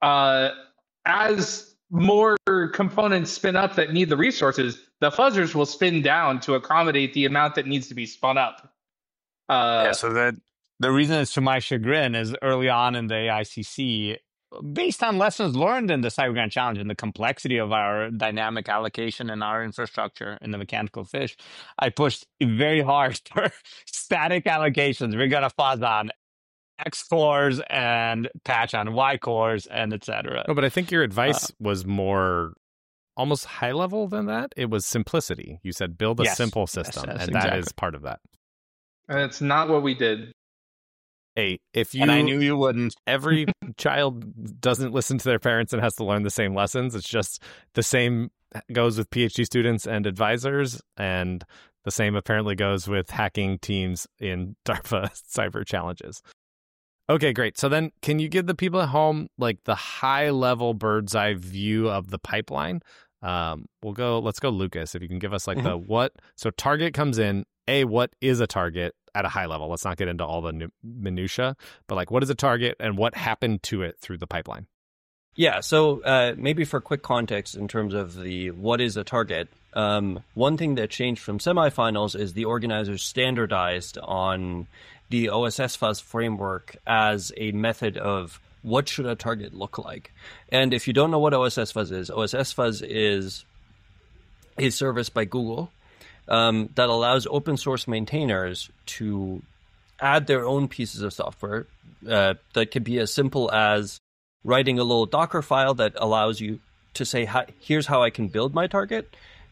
as more components spin up that need the resources, the fuzzers will spin down to accommodate the amount that needs to be spun up. So that the reason it's to my chagrin is early on in the AICC, based on lessons learned in the CyberGrand Challenge and the complexity of our dynamic allocation and our infrastructure in the mechanical fish, I pushed very hard for static allocations. We're going to fuzz on X cores and patch on Y cores and etc. No, but I think your advice was more almost high level than that. It was simplicity. You said build a simple system, and exactly. that is part of that. And it's not what we did. Hey, and I knew you wouldn't. Every child doesn't listen to their parents and has to learn the same lessons. It's just the same goes with PhD students and advisors, and the same apparently goes with hacking teams in DARPA cyber challenges. Okay, great. So then can you give the people at home like the high level bird's eye view of the pipeline? Let's go Lucas, if you can give us like the what. So target comes in, what is a target at a high level? Let's not get into all the minutia, but like what is a target and what happened to it through the pipeline? Yeah, so maybe for quick context in terms of the what is a target, one thing that changed from semifinals is the organizers standardized on the OSS-Fuzz framework as a method of what should a target look like. And if you don't know what OSS-Fuzz is a service by Google that allows open source maintainers to add their own pieces of software that could be as simple as writing a little Docker file that allows you to say, here's how I can build my target.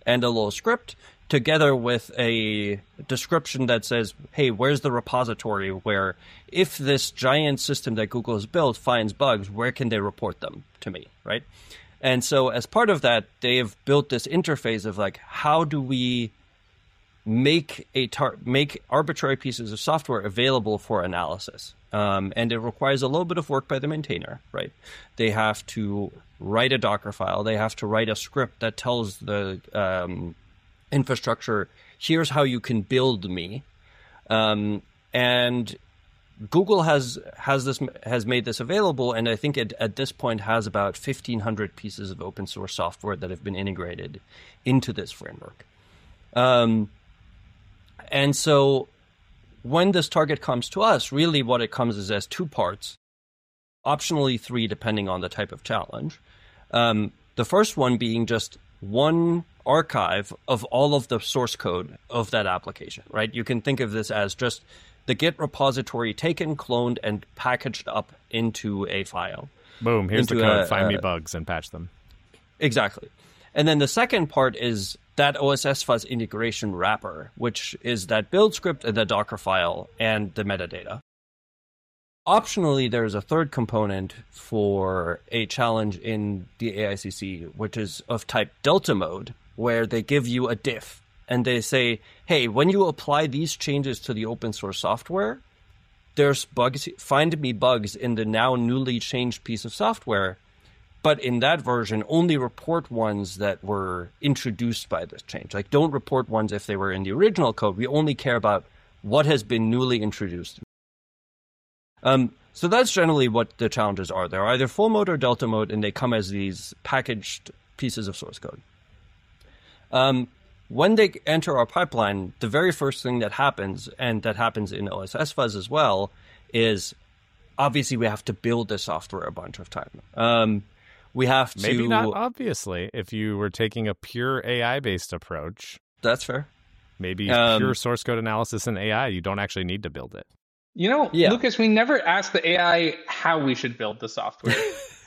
and a little script, together with a description that says, hey, where's the repository where if this giant system that Google has built finds bugs, where can they report them to me, right? And so as part of that, they have built this interface of like, how do we make arbitrary pieces of software available for analysis? And it requires a little bit of work by the maintainer, right? They have to write a Docker file. They have to write a script that tells the infrastructure, here's how you can build me. And Google has made this available, and I think it at this point has about 1,500 pieces of open source software that have been integrated into this framework. And so when this target comes to us, really what it comes is as 2 parts, optionally 3 depending on the type of challenge. The first one being just one archive of all of the source code of that application, right? You can think of this as just the Git repository taken, cloned, and packaged up into a file. Boom, here's the code. Find me bugs and patch them. Exactly. And then the second part is that OSS fuzz integration wrapper, which is that build script and the Docker file and the metadata. Optionally, there's a third component for a challenge in the AICC, which is of type Delta mode, where they give you a diff and they say, hey, when you apply these changes to the open source software, there's bugs, find me bugs in the now newly changed piece of software. But in that version, only report ones that were introduced by this change. Like, don't report ones if they were in the original code. We only care about what has been newly introduced. So that's generally what the challenges are. They're either full mode or Delta mode, and they come as these packaged pieces of source code. When they enter our pipeline, the very first thing that happens, and that happens in OSS fuzz as well, is obviously we have to build the software a bunch of time. We have to... Maybe not obviously. If you were taking a pure AI-based approach... That's fair. Maybe pure source code analysis in AI, you don't actually need to build it. You know, Lucas, we never asked the AI how we should build the software.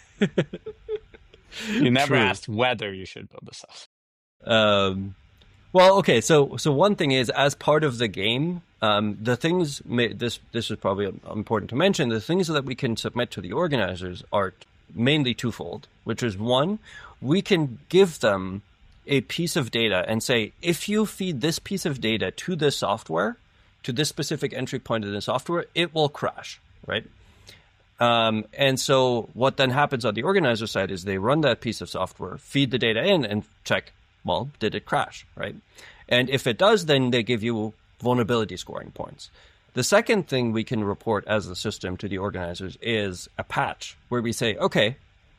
You never asked whether you should build the software. Well, okay, so one thing is, as part of the game, the things, this is probably important to mention, the things that we can submit to the organizers are mainly twofold, which is one, we can give them a piece of data and say, if you feed this piece of data to this software, to this specific entry point in the software, it will crash, right? And so what then happens on the organizer side is they run that piece of software, feed the data in, and check, well, did it crash, right? And if it does, then they give you vulnerability scoring points. The second thing we can report as a system to the organizers is a patch where we say, okay,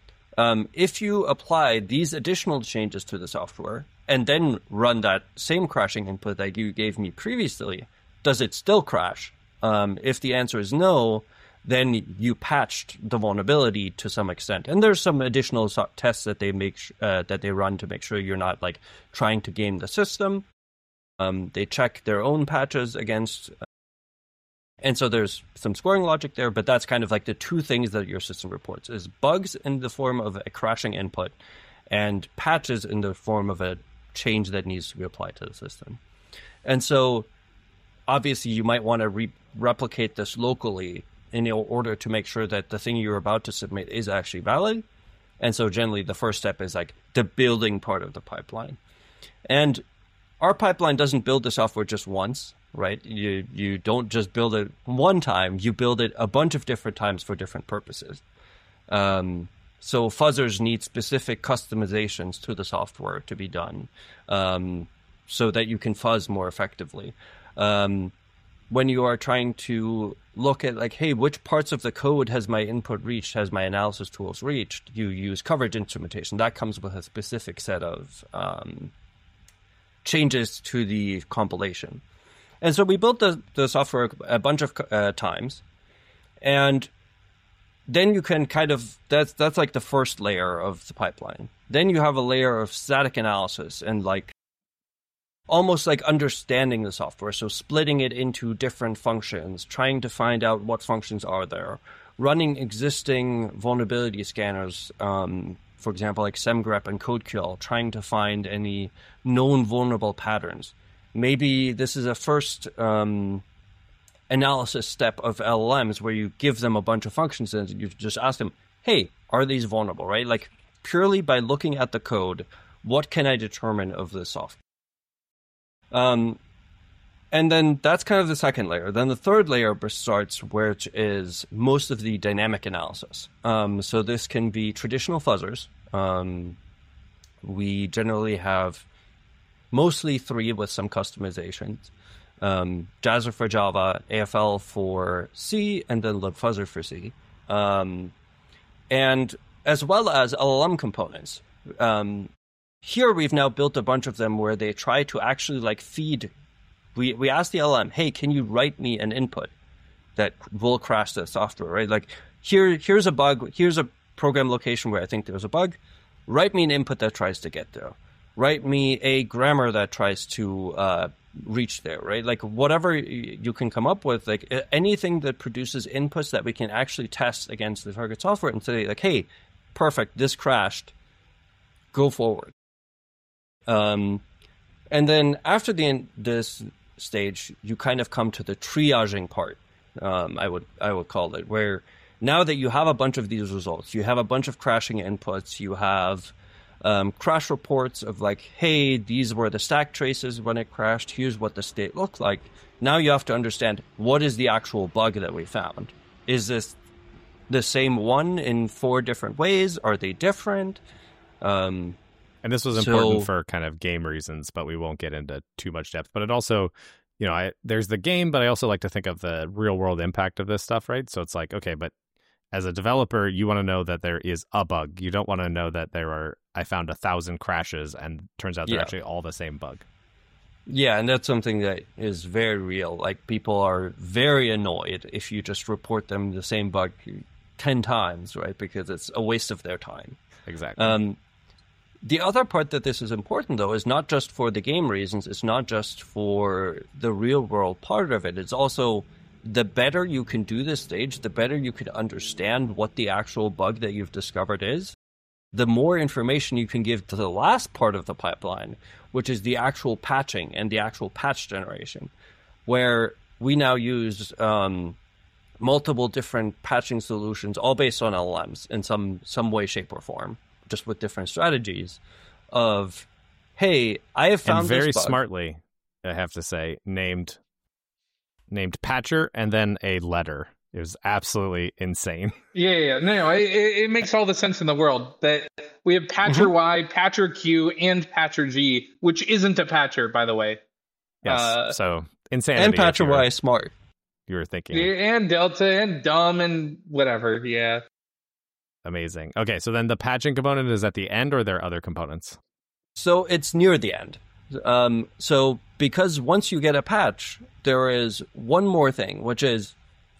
if you apply these additional changes to the software and then run that same crashing input that you gave me previously, does it still crash? If the answer is no, then you patched the vulnerability to some extent. And there's some additional tests that they that they run to make sure you're not like trying to game the system. They check their own patches against, and so there's some scoring logic there. But that's kind of like the two things that your system reports: is bugs in the form of a crashing input, and patches in the form of a change that needs to be applied to the system. And so, obviously, you might want to replicate this locally in order to make sure that the thing you're about to submit is actually valid. And so generally the first step is like the building part of the pipeline. And our pipeline doesn't build the software just once, right? You don't just build it one time, you build it a bunch of different times for different purposes. So fuzzers need specific customizations to the software to be done so that you can fuzz more effectively. When you are trying to look at like, hey, which parts of the code has my input reached, has my analysis tools reached, you use coverage instrumentation. That comes with a specific set of changes to the compilation. And so we built the software a bunch of times. And then you can kind of, that's like the first layer of the pipeline. Then you have a layer of static analysis and like, almost like understanding the software, so splitting it into different functions, trying to find out what functions are there, running existing vulnerability scanners for example, like semgrep and CodeQL, trying to find any known vulnerable patterns. Maybe this is a first analysis step of LLMs where you give them a bunch of functions and you just ask them, hey, are these vulnerable, right? Like purely by looking at the code, what can I determine of this software? And then that's kind of the second layer. Then the third layer starts, which is most of the dynamic analysis. So this can be traditional fuzzers. We generally have mostly 3 with some customizations. Jazzer for Java, AFL for C, and then libfuzzer for C. And as well as LLM components. Here we've now built a bunch of them where they try to actually like feed. We ask the LLM, hey, can you write me an input that will crash the software, right? Like here's a bug, here's a program location where I think there's a bug. Write me an input that tries to get there. Write me a grammar that tries to reach there, right? Like whatever you can come up with, like anything that produces inputs that we can actually test against the target software and say like, hey, perfect, this crashed, go forward. And then after this stage, you kind of come to the triaging part. I would call it, where now that you have a bunch of these results, you have a bunch of crashing inputs, you have crash reports of like, hey, these were the stack traces when it crashed, here's what the state looked like. Now you have to understand, what is the actual bug that we found? Is this the same one in 4 different ways? Are they different? And this was important for kind of game reasons, but we won't get into too much depth. But it also, there's the game, but I also like to think of the real world impact of this stuff, right? So it's like, okay, but as a developer, you want to know that there is a bug. You don't want to know that I found 1,000 crashes and turns out they're actually all the same bug. Yeah, and that's something that is very real. Like people are very annoyed if you just report them the same bug 10 times, right? Because it's a waste of their time. Exactly. The other part that this is important, though, is not just for the game reasons. It's not just for the real world part of it. It's also the better you can do this stage, the better you can understand what the actual bug that you've discovered is, the more information you can give to the last part of the pipeline, which is the actual patching and the actual patch generation, where we now use multiple different patching solutions, all based on LLMs in some way, shape, or form, just with different strategies of, hey, I have found and very this bug. Smartly, I have to say, named Patcher and then a letter. It was absolutely insane. Yeah. No, it makes all the sense in the world that we have Patcher Y, Patcher Q, and Patcher G, which isn't a patcher, by the way. Yes, so insanity. And Patcher Y is smart. You were thinking. And Delta and dumb and whatever, yeah. Amazing. Okay, so then the patching component is at the end, or are there other components? So it's near the end. So because once you get a patch, there is one more thing, which is,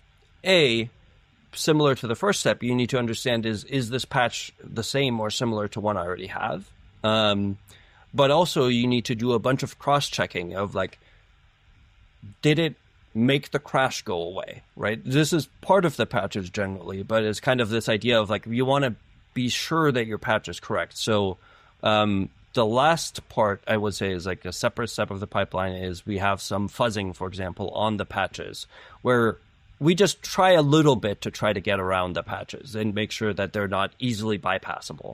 similar to the first step, you need to understand is this patch the same or similar to one I already have? But also you need to do a bunch of cross-checking of like, did it make the crash go away, right? This is part of the patches generally, but it's kind of this idea of like, you want to be sure that your patch is correct. So the last part, I would say, is like a separate step of the pipeline is we have some fuzzing, for example, on the patches, where we just try a little bit to try to get around the patches and make sure that they're not easily bypassable.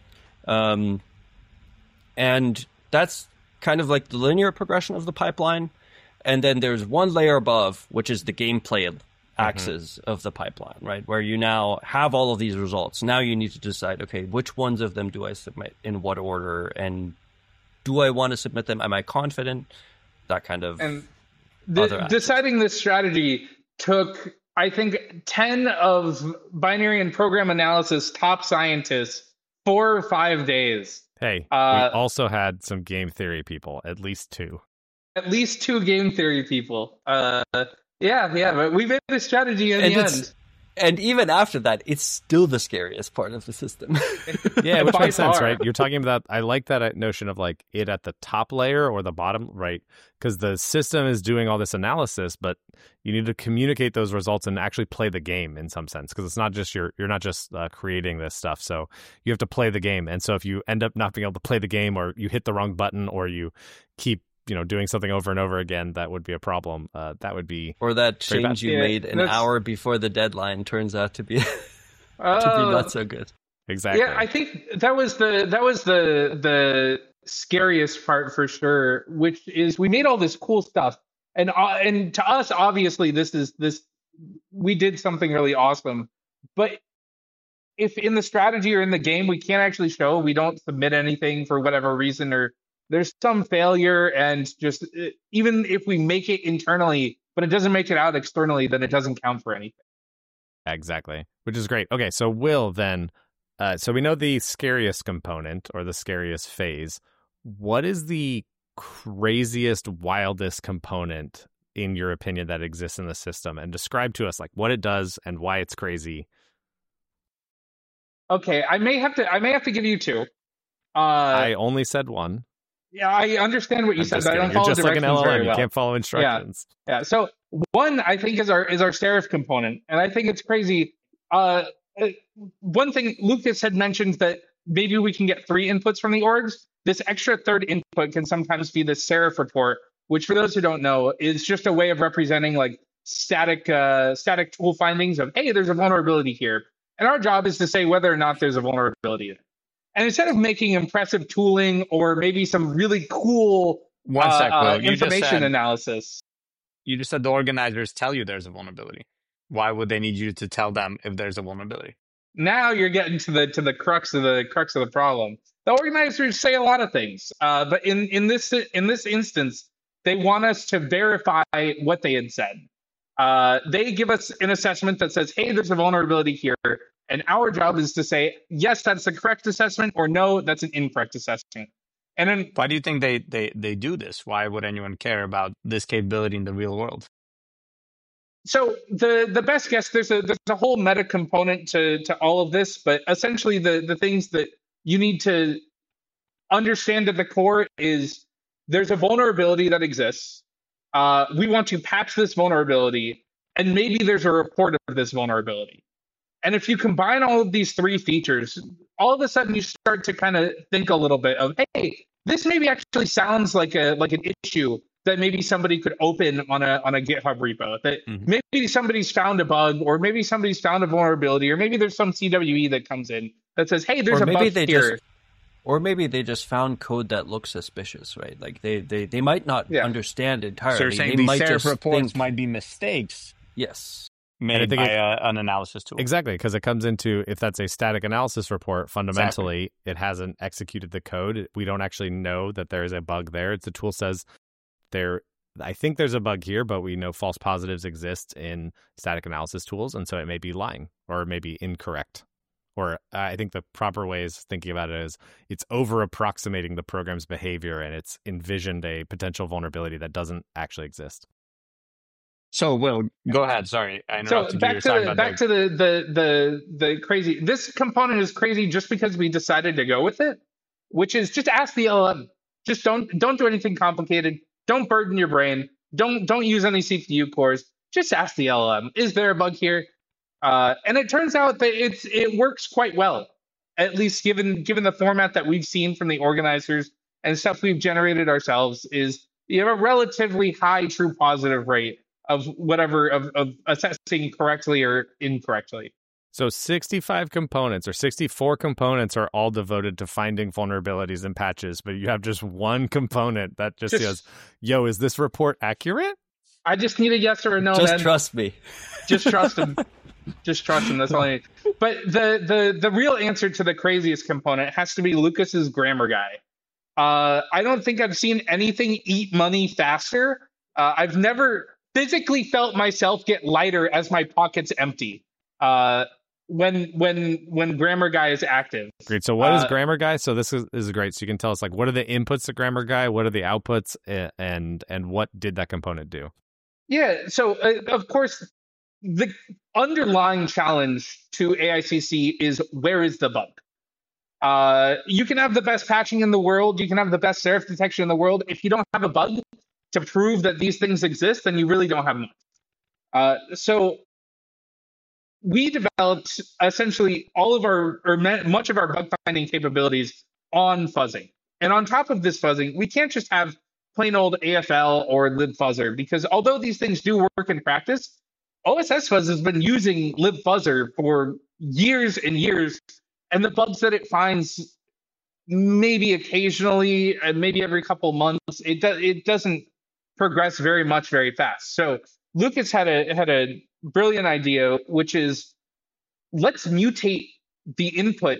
And that's kind of like the linear progression of the pipeline. And then there's one layer above, which is the gameplay axis of the pipeline, right? Where you now have all of these results. Now you need to decide, okay, which ones of them do I submit in what order? And do I want to submit them? Am I confident? That kind of and deciding this strategy took, I think, 10 of binary and program analysis top scientists 4 or 5 days. Hey, we also had some game theory people, at least 2. At least 2 game theory people. Yeah, but we made a strategy in the end. And even after that, it's still the scariest part of the system. Yeah, which By makes sense, far. right? You're talking about, I like that notion of like it at the top layer or the bottom, right? Because the system is doing all this analysis, but you need to communicate those results and actually play the game in some sense. Because it's not just you're not just creating this stuff. So you have to play the game. And so if you end up not being able to play the game, or you hit the wrong button, or you keep doing something over and over again, that would be a problem. That would be Or that very bad. change you Yeah, made an that's- hour before the deadline turns out to be not so good. exactly. Yeah, I think that was the scariest part for sure. Which is we made all this cool stuff, and to us, obviously, this we did something really awesome. But if in the strategy or in the game we can't actually show, we don't submit anything for whatever reason, or there's some failure, and just even if we make it internally, but it doesn't make it out externally, then it doesn't count for anything. Exactly, which is great. Okay, so Will, then, so we know the scariest component or the scariest phase. What is the craziest, wildest component, in your opinion, that exists in the system? And describe to us like what it does and why it's crazy. Okay, I may have to give you two. I only said one. Yeah, I understand what you I'm said, just but I kidding. don't You're follow just like an directions LLM. very You well. can't follow instructions. Yeah. So one, I think, is our serif component, and I think it's crazy. One thing Lucas had mentioned that maybe we can get 3 inputs from the orgs. This extra third input can sometimes be the serif report, which, for those who don't know, is just a way of representing like static tool findings of, hey, there's a vulnerability here, and our job is to say whether or not there's a vulnerability in it. And instead of making impressive tooling or maybe some really cool One sec, Will. information analysis. You just said the organizers tell you there's a vulnerability. Why would they need you to tell them if there's a vulnerability? Now you're getting to the crux of the problem. The organizers say a lot of things, but in this instance, they want us to verify what they had said. They give us an assessment that says, "Hey, there's a vulnerability here," and our job is to say, "Yes, that's the correct assessment," or "No, that's an incorrect assessment." And then Why do you think they do this? Why would anyone care about this capability in the real world? so the best guess, there's a whole meta component to all of this, but essentially the things that you need to understand at the core is there's a vulnerability that exists. We want to patch this vulnerability, and maybe there's a report of this vulnerability. And if you combine all of these 3 features, all of a sudden you start to kind of think a little bit of, hey, this maybe actually sounds like an issue that maybe somebody could open on a GitHub repo. That maybe somebody's found a bug, or maybe somebody's found a vulnerability, or maybe there's some CWE that comes in that says, hey, there's Or a maybe bug here. Or maybe they just found code that looks suspicious, right? Like they might not understand entirely. So you're saying they these might serif just reports think, might be mistakes yes. made think by an analysis tool. Exactly, because it comes into, if that's a static analysis report, fundamentally, it hasn't executed the code. We don't actually know that there is a bug there. The tool says I think there's a bug here, but we know false positives exist in static analysis tools, and so it may be lying or maybe incorrect. Or I think the proper way is thinking about it is it's over-approximating the program's behavior, and it's envisioned a potential vulnerability that doesn't actually exist. So, Will, go ahead. Sorry, I So interrupted you. back to the crazy. This component is crazy just because we decided to go with it, which is just ask the LLM. Just don't do anything complicated. Don't burden your brain. Don't use any CPU cores. Just ask the LLM. Is there a bug here? And it turns out that it works quite well, at least given the format that we've seen from the organizers and stuff we've generated ourselves. Is you have a relatively high true positive rate of whatever of assessing correctly or incorrectly. So 65 components or 64 components are all devoted to finding vulnerabilities and patches, but you have just one component that just says, yo, is this report accurate? I just need a yes or a no. Just man. trust me. Just trust him. Just trust him. That's all I need. But the real answer to the craziest component has to be Lucas's grammar guy. I don't think I've seen anything eat money faster. I've never physically felt myself get lighter as my pockets empty. When Grammar Guy is active. Great. So what is Grammar Guy? So this is great. So you can tell us like what are the inputs to Grammar Guy, what are the outputs, and what did that component do? Yeah. So of course, the underlying challenge to AICC is, where is the bug? You can have the best patching in the world, you can have the best serif detection in the world. If you don't have a bug to prove that these things exist, then you really don't have much. So we developed essentially all of much of our bug finding capabilities on fuzzing. And on top of this fuzzing, we can't just have plain old AFL or libfuzzer, because although these things do work in practice, OSSFuzz has been using libfuzzer for years and years, and the bugs that it finds maybe occasionally, maybe every couple months, it doesn't progress very much very fast. So Lucas had a brilliant idea, which is, let's mutate the input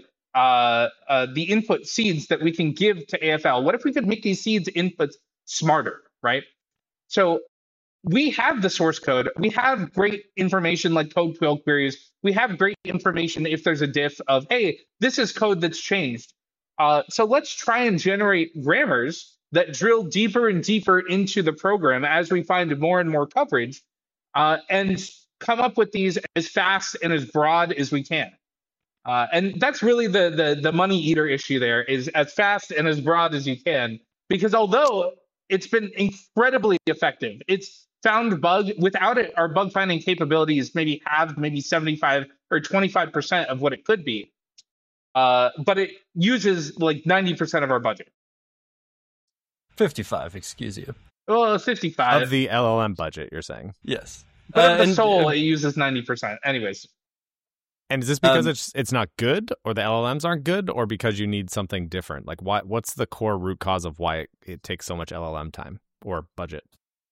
seeds that we can give to AFL. What if we could make these seeds inputs smarter, right? So we have the source code. We have great information like code quill queries. We have great information if there's a diff of, hey, this is code that's changed. So let's try and generate grammars that drill deeper and deeper into the program as we find more and more coverage, and come up with these as fast and as broad as we can. And that's really the money eater issue there, is as fast and as broad as you can, because although it's been incredibly effective, it's found bug. Without it, our bug finding capabilities maybe 75 or 25% of what it could be. But it uses like 90% of our budget. 55, excuse you. Well, 55. Of the LLM budget, you're saying? Yes. But of the soul, it uses 90%. Anyways. And is this because it's not good, or the LLMs aren't good, or because you need something different? Like, what's the core root cause of why it takes so much LLM time or budget?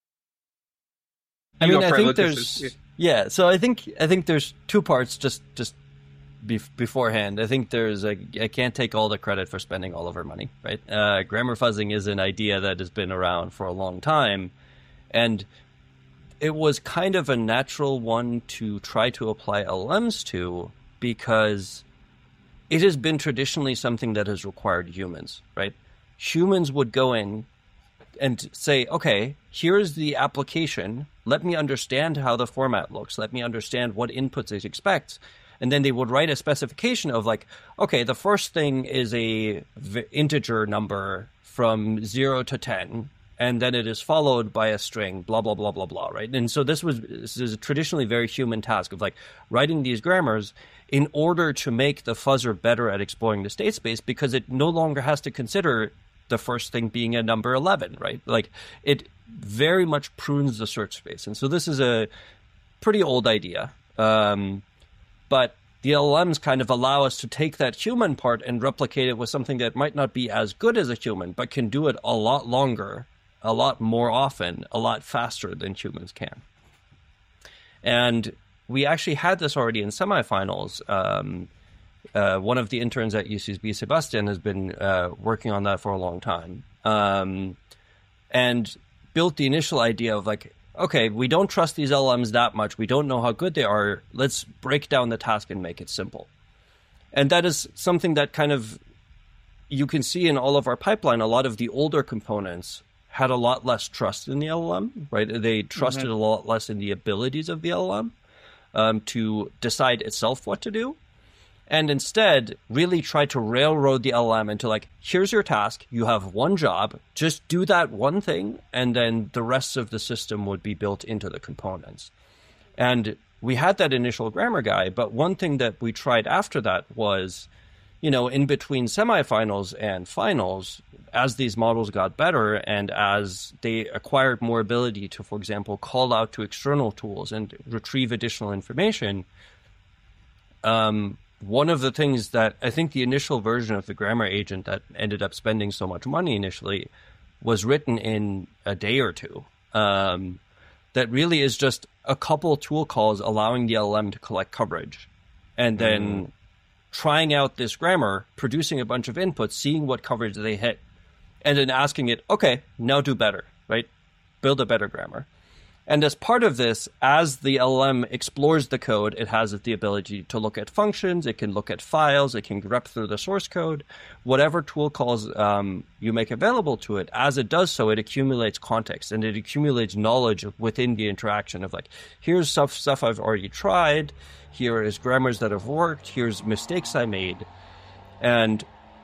I mean, I think so I think there's two parts just beforehand. I think I can't take all the credit for spending all of our money, right? Grammar fuzzing is an idea that has been around for a long time, and it was kind of a natural one to try to apply LLMs to, because it has been traditionally something that has required humans, right? Humans would go in and say, okay, here's the application. Let me understand how the format looks. Let me understand what inputs it expects. And then they would write a specification of like, okay, the first thing is a integer number from 0 to 10, and then it is followed by a string, blah, blah, blah, blah, blah, right? And so this is a traditionally very human task of like writing these grammars in order to make the fuzzer better at exploring the state space, because it no longer has to consider the first thing being a number 11, right? Like it very much prunes the search space. And so this is a pretty old idea. But the LLMs kind of allow us to take that human part and replicate it with something that might not be as good as a human, but can do it a lot longer, a lot more often, a lot faster than humans can. And we actually had this already in semifinals. One of the interns at UCSB, Sebastian, has been working on that for a long time, and built the initial idea of like, okay, we don't trust these LLMs that much. We don't know how good they are. Let's break down the task and make it simple. And that is something that kind of you can see in all of our pipeline. A lot of the older components had a lot less trust in the LLM, right? They trusted a lot less in the abilities of the LLM to decide itself what to do. And instead, really try to railroad the LLM into like, here's your task. You have one job. Just do that one thing. And then the rest of the system would be built into the components. And we had that initial grammar guy. But one thing that we tried after that was, in between semifinals and finals, as these models got better and as they acquired more ability to, for example, call out to external tools and retrieve additional information, one of the things that I think the initial version of the grammar agent that ended up spending so much money initially was written in a day or two. That really is just a couple tool calls allowing the LLM to collect coverage, and then trying out this grammar, producing a bunch of inputs, seeing what coverage they hit, and then asking it, okay, now do better, right? Build a better grammar. And as part of this, as the LLM explores the code, it has the ability to look at functions, it can look at files, it can grep through the source code. Whatever tool calls you make available to it, as it does so, it accumulates context and it accumulates knowledge within the interaction of like, here's stuff I've already tried, here is grammars that have worked, here's mistakes I made. And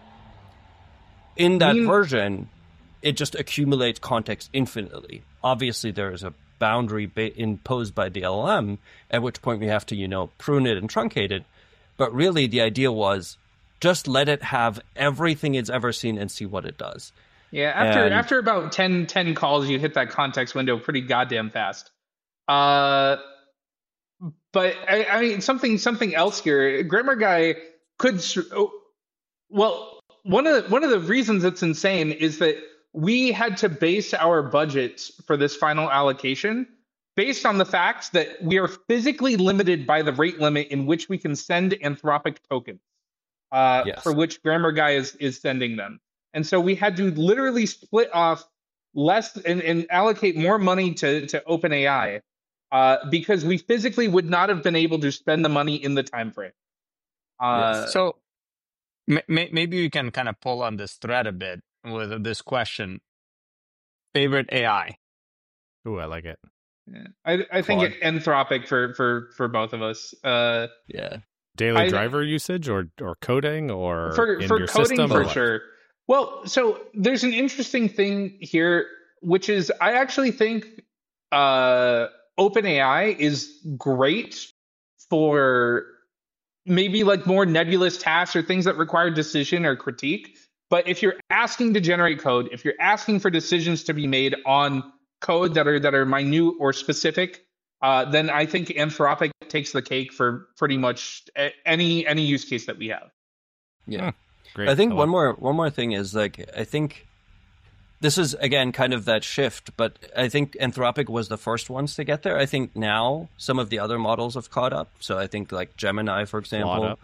in that version, it just accumulates context infinitely. Obviously, there is a boundary imposed by the LLM, at which point we have to, prune it and truncate it. But really, the idea was just let it have everything it's ever seen and see what it does. Yeah, after about 10 calls, you hit that context window pretty goddamn fast. But I mean, something else here. Grammar Guy could... Well, one of the reasons it's insane is that we had to base our budget for this final allocation based on the fact that we are physically limited by the rate limit in which we can send Anthropic tokens, for which Grammar Guy is sending them. And so we had to literally split off less and allocate more money to OpenAI because we physically would not have been able to spend the money in the time frame. So maybe we can kind of pull on this thread a bit with this question. Favorite AI? Ooh, I like it. Yeah. I think Anthropic for both of us. Daily driver usage or coding or for in your coding system for sure. Well, so there's an interesting thing here, which is I actually think OpenAI is great for maybe like more nebulous tasks or things that require decision or critique. But if you're asking to generate code, if you're asking for decisions to be made on code that are minute or specific, then I think Anthropic takes the cake for pretty much any use case that we have. Yeah, great. I think one more thing is like I think this is again kind of that shift, but I think Anthropic was the first ones to get there. I think now some of the other models have caught up. So I think like Gemini, for example,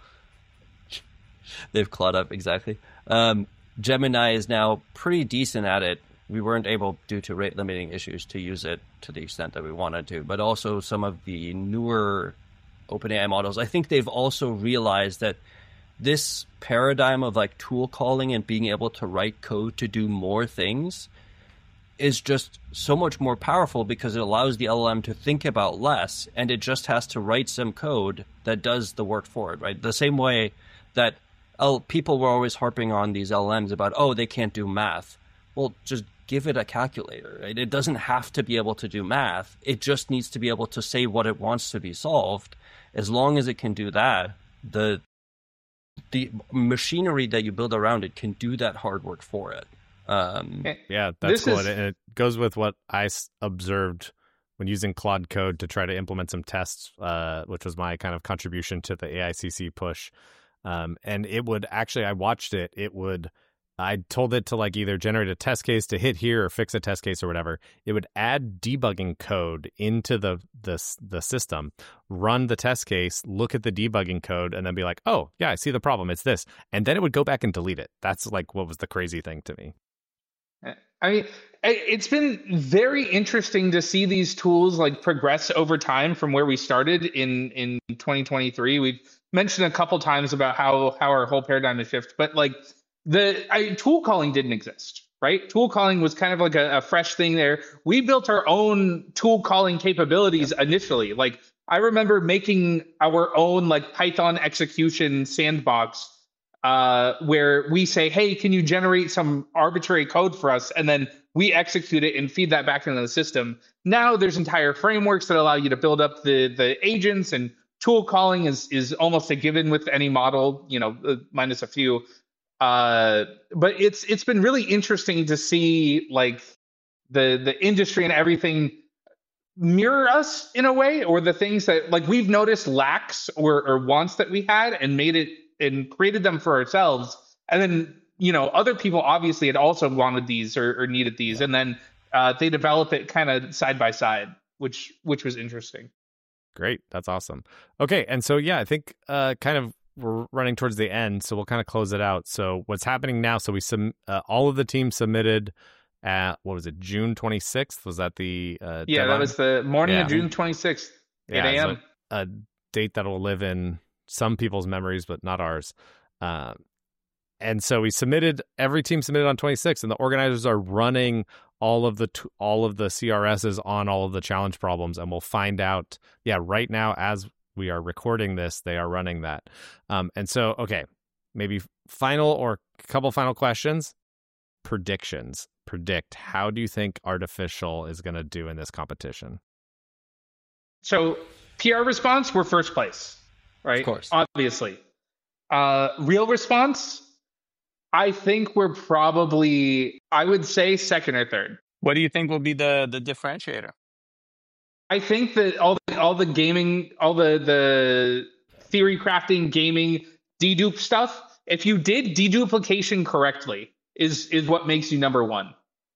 they've caught up exactly. Gemini is now pretty decent at it. We weren't able, due to rate limiting issues, to use it to the extent that we wanted to. But also some of the newer OpenAI models, I think they've also realized that this paradigm of like tool calling and being able to write code to do more things is just so much more powerful because it allows the LLM to think about less, and it just has to write some code that does the work for it, right? The same way that people were always harping on these LLMs about, they can't do math. Well, just give it a calculator, right? It doesn't have to be able to do math. It just needs to be able to say what it wants to be solved. As long as it can do that, the machinery that you build around it can do that hard work for it. Yeah, that's cool. And it goes with what I observed when using Claude Code to try to implement some tests, which was my kind of contribution to the AICC push. And it would actually, I watched it, I told it to like either generate a test case to hit here or fix a test case or whatever. It would add debugging code into the system, run the test case, look at the debugging code, and then be like, oh, yeah, I see the problem. It's this. And then it would go back and delete it. That's like what was the crazy thing to me. I mean, it's been very interesting to see these tools like progress over time from where we started in 2023. We've mentioned a couple times about how our whole paradigm has shifted, but like tool calling didn't exist, right? Tool calling was kind of like a fresh thing there. We built our own tool calling capabilities initially. Like I remember making our own like Python execution sandbox where we say, hey, can you generate some arbitrary code for us? And then we execute it and feed that back into the system. Now there's entire frameworks that allow you to build up the agents, and tool calling is almost a given with any model, minus a few. But it's been really interesting to see like the industry and everything mirror us in a way, or the things that like we've noticed lacks or wants that we had and made it and created them for ourselves. And then, other people obviously had also wanted these or needed these. And then they develop it kind of side by side, which was interesting. Great. That's awesome. Okay. And so, yeah, I think kind of we're running towards the end, so we'll kind of close it out. So what's happening now? So all of the teams submitted at, what was it, June 26th? Was that the Yeah, deadline? that was the morning Yeah. of June 26th, 8 Yeah, a.m. so a date that will live in some people's memories, but not ours. And so every team submitted on 26th, and the organizers are running all of the CRSs on all of the challenge problems, and we'll find out. Yeah, right now as we are recording this, they are running that. And so, okay, maybe a couple final questions. Predictions. Predict. How do you think Artificial is going to do in this competition? So PR response, we're first place, right? Of course. Obviously. Real response, I think we're probably, I would say, second or third. What do you think will be the differentiator? I think that all the gaming, all the theory crafting, gaming, dedupe stuff, if you did deduplication correctly, is what makes you number one.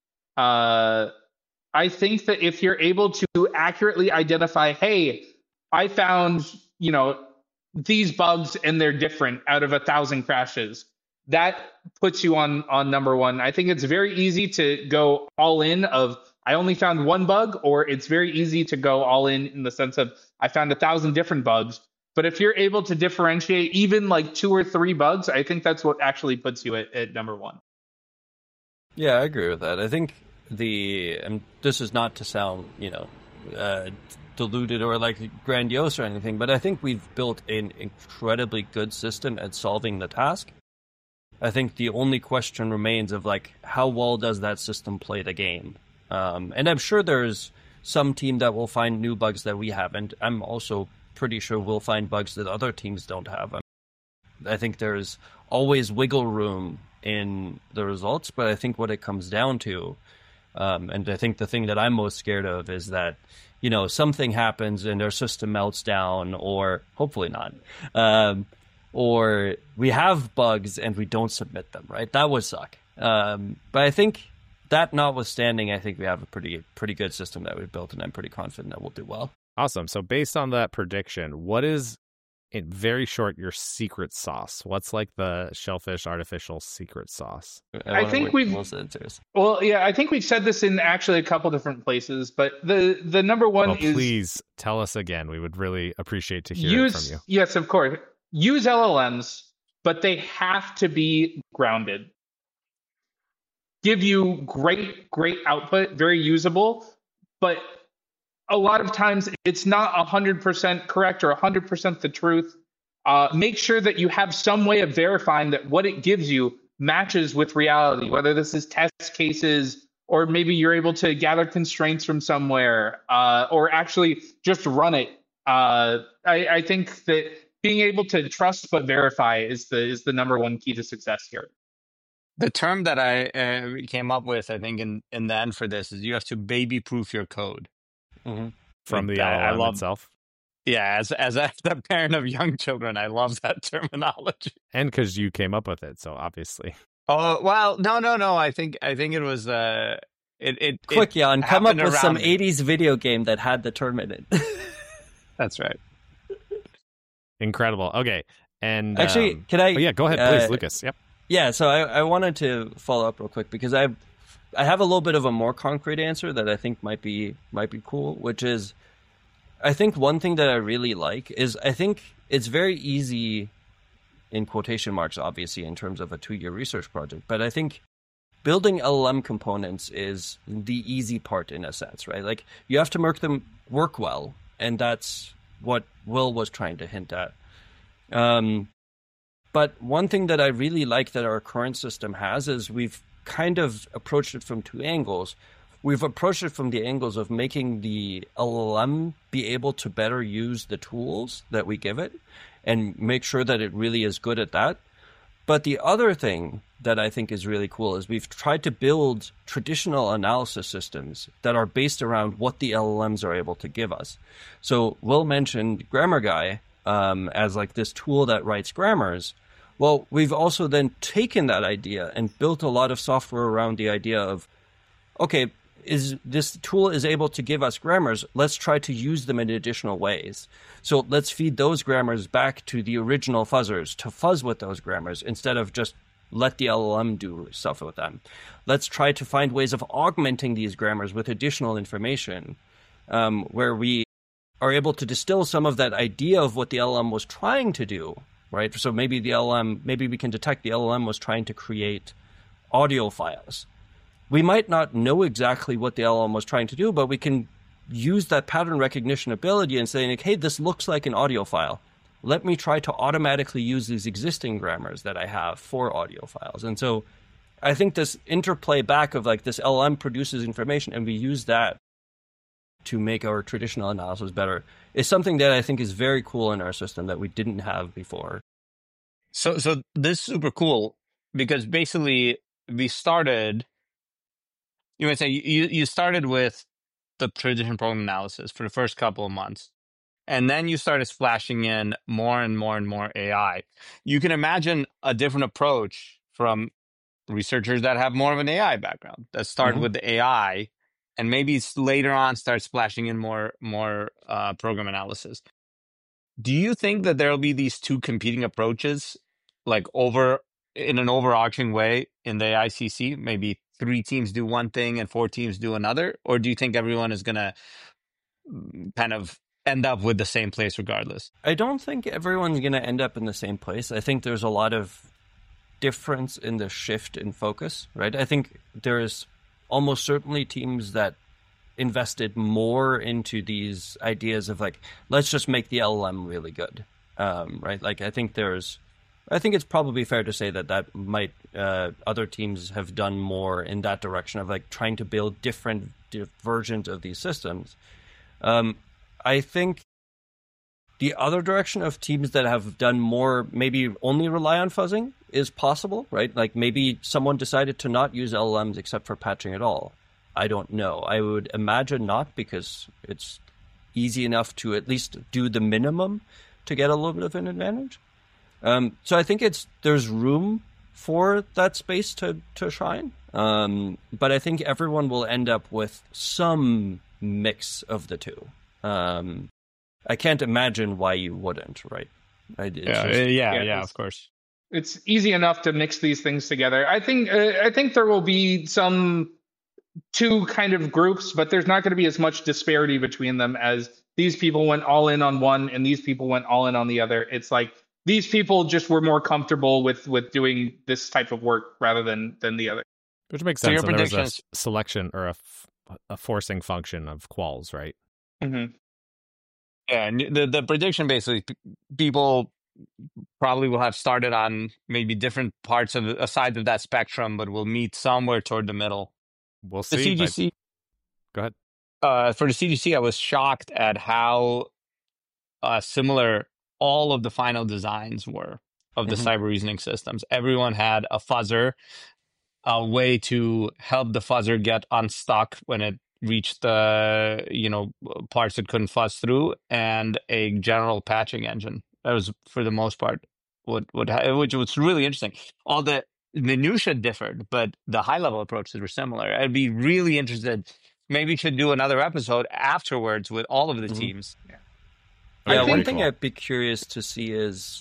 I think that if you're able to accurately identify, hey, I found, these bugs and they're different out of 1,000 crashes, that puts you on number one. I think it's very easy to go all in of I only found one bug, or it's very easy to go all in the sense of I found 1,000 different bugs. But if you're able to differentiate even like 2 or 3 bugs, I think that's what actually puts you at number one. Yeah, I agree with that. I think and this is not to sound, diluted or like grandiose or anything, but I think we've built an incredibly good system at solving the task. I think the only question remains of like, how well does that system play the game? And I'm sure there's some team that will find new bugs that we haven't. I'm also pretty sure we'll find bugs that other teams don't have. I think there's always wiggle room in the results, but I think what it comes down to, and I think the thing that I'm most scared of is that, something happens and our system melts down, or hopefully not, or we have bugs and we don't submit them, right? That would suck. But I think that notwithstanding, I think we have a pretty good system that we've built, and I'm pretty confident that we'll do well. Awesome. So based on that prediction, what is, in very short, your secret sauce? What's like the Shellfish Artificial secret sauce? I think I think we've said this in actually a couple different places, but the number one is... Please tell us again. We would really appreciate to hear it from you. Yes, of course. Use LLMs, but they have to be grounded. Give you great output, very usable, but a lot of times it's not 100% correct or 100% the truth. Make sure that you have some way of verifying that what it gives you matches with reality, whether this is test cases or maybe you're able to gather constraints from somewhere or actually just run it. I think that being able to trust but verify is the number one key to success here. The term that I came up with, I think, in the end for this is you have to baby-proof your code. Mm-hmm. From the LLM itself. Yeah, as a parent of young children, I love that terminology. And because you came up with it, so obviously. Oh well, no. I think it was Quick, Jan, come up with some 80s video game that had the term in it. That's right. Incredible. Okay, and actually, can I? Oh yeah, go ahead, please, Lucas. Yep. Yeah, so I wanted to follow up real quick because I have a little bit of a more concrete answer that I think might be cool, which is I think one thing that I really like is I think it's very easy, in quotation marks, obviously, in terms of a 2-year research project, but I think building LLM components is the easy part in a sense, right? Like you have to make them work well, and that's what Will was trying to hint at. But one thing that I really like that our current system has is we've kind of approached it from 2 angles. We've approached it from the angles of making the LLM be able to better use the tools that we give it and make sure that it really is good at that. But the other thing that I think is really cool is we've tried to build traditional analysis systems that are based around what the LLMs are able to give us. So Will mentioned Grammar Guy as like this tool that writes grammars. Well, we've also then taken that idea and built a lot of software around the idea of, okay, this tool is able to give us grammars, let's try to use them in additional ways. So let's feed those grammars back to the original fuzzers to fuzz with those grammars instead of just let the LLM do stuff with them. Let's try to find ways of augmenting these grammars with additional information, where we are able to distill some of that idea of what the LLM was trying to do, right? So maybe we can detect the LLM was trying to create audio files. We might not know exactly what the LLM was trying to do, but we can use that pattern recognition ability and say, like, hey, this looks like an audio file. Let me try to automatically use these existing grammars that I have for audio files. And so I think this interplay back of like this LLM produces information and we use that to make our traditional analysis better is something that I think is very cool in our system that we didn't have before. So this is super cool because basically we started, you might say you started with the traditional program analysis for the first couple of months. And then you started splashing in more and more and more AI. You can imagine a different approach from researchers that have more of an AI background, that start with the AI and maybe later on start splashing in more program analysis. Do you think that there will be these two competing approaches, like in an overarching way in the AICC? Maybe 3 teams do one thing and 4 teams do another? Or do you think everyone is going to kind of end up with the same place regardless? I don't think everyone's going to end up in the same place. I think there's a lot of difference in the shift in focus, right? I think there's almost certainly teams that invested more into these ideas of like, let's just make the LLM really good, right? Like, I think it's probably fair to say that might other teams have done more in that direction of like trying to build different versions of these systems. I think the other direction of teams that have done more, maybe only rely on fuzzing, is possible, right? Like maybe someone decided to not use LLMs except for patching at all. I don't know. I would imagine not, because it's easy enough to at least do the minimum to get a little bit of an advantage. So I think there's room for that space to shine. But I think everyone will end up with some mix of the two. I can't imagine why you wouldn't, right? Yeah, of course. It's easy enough to mix these things together. I think there will be some two kind of groups, but there's not going to be as much disparity between them as these people went all in on one and these people went all in on the other. It's like these people just were more comfortable with doing this type of work rather than the other. Which makes sense. So there was a selection or a forcing function of quals, right? Mm-hmm. Yeah, and the prediction basically, people probably will have started on maybe different parts of a side of that spectrum, but will meet somewhere toward the middle. We'll see. The CGC. Go ahead. For the CGC, I was shocked at how similar all of the final designs were of the cyber reasoning systems. Everyone had a fuzzer, a way to help the fuzzer get unstuck when it reached the parts it couldn't fuzz through, and a general patching engine. That was for the most part which was really interesting. All the minutia differed, but the high level approaches were similar. I'd be really interested. Maybe we should do another episode afterwards with all of the teams. Yeah, one thing I'd be curious to see is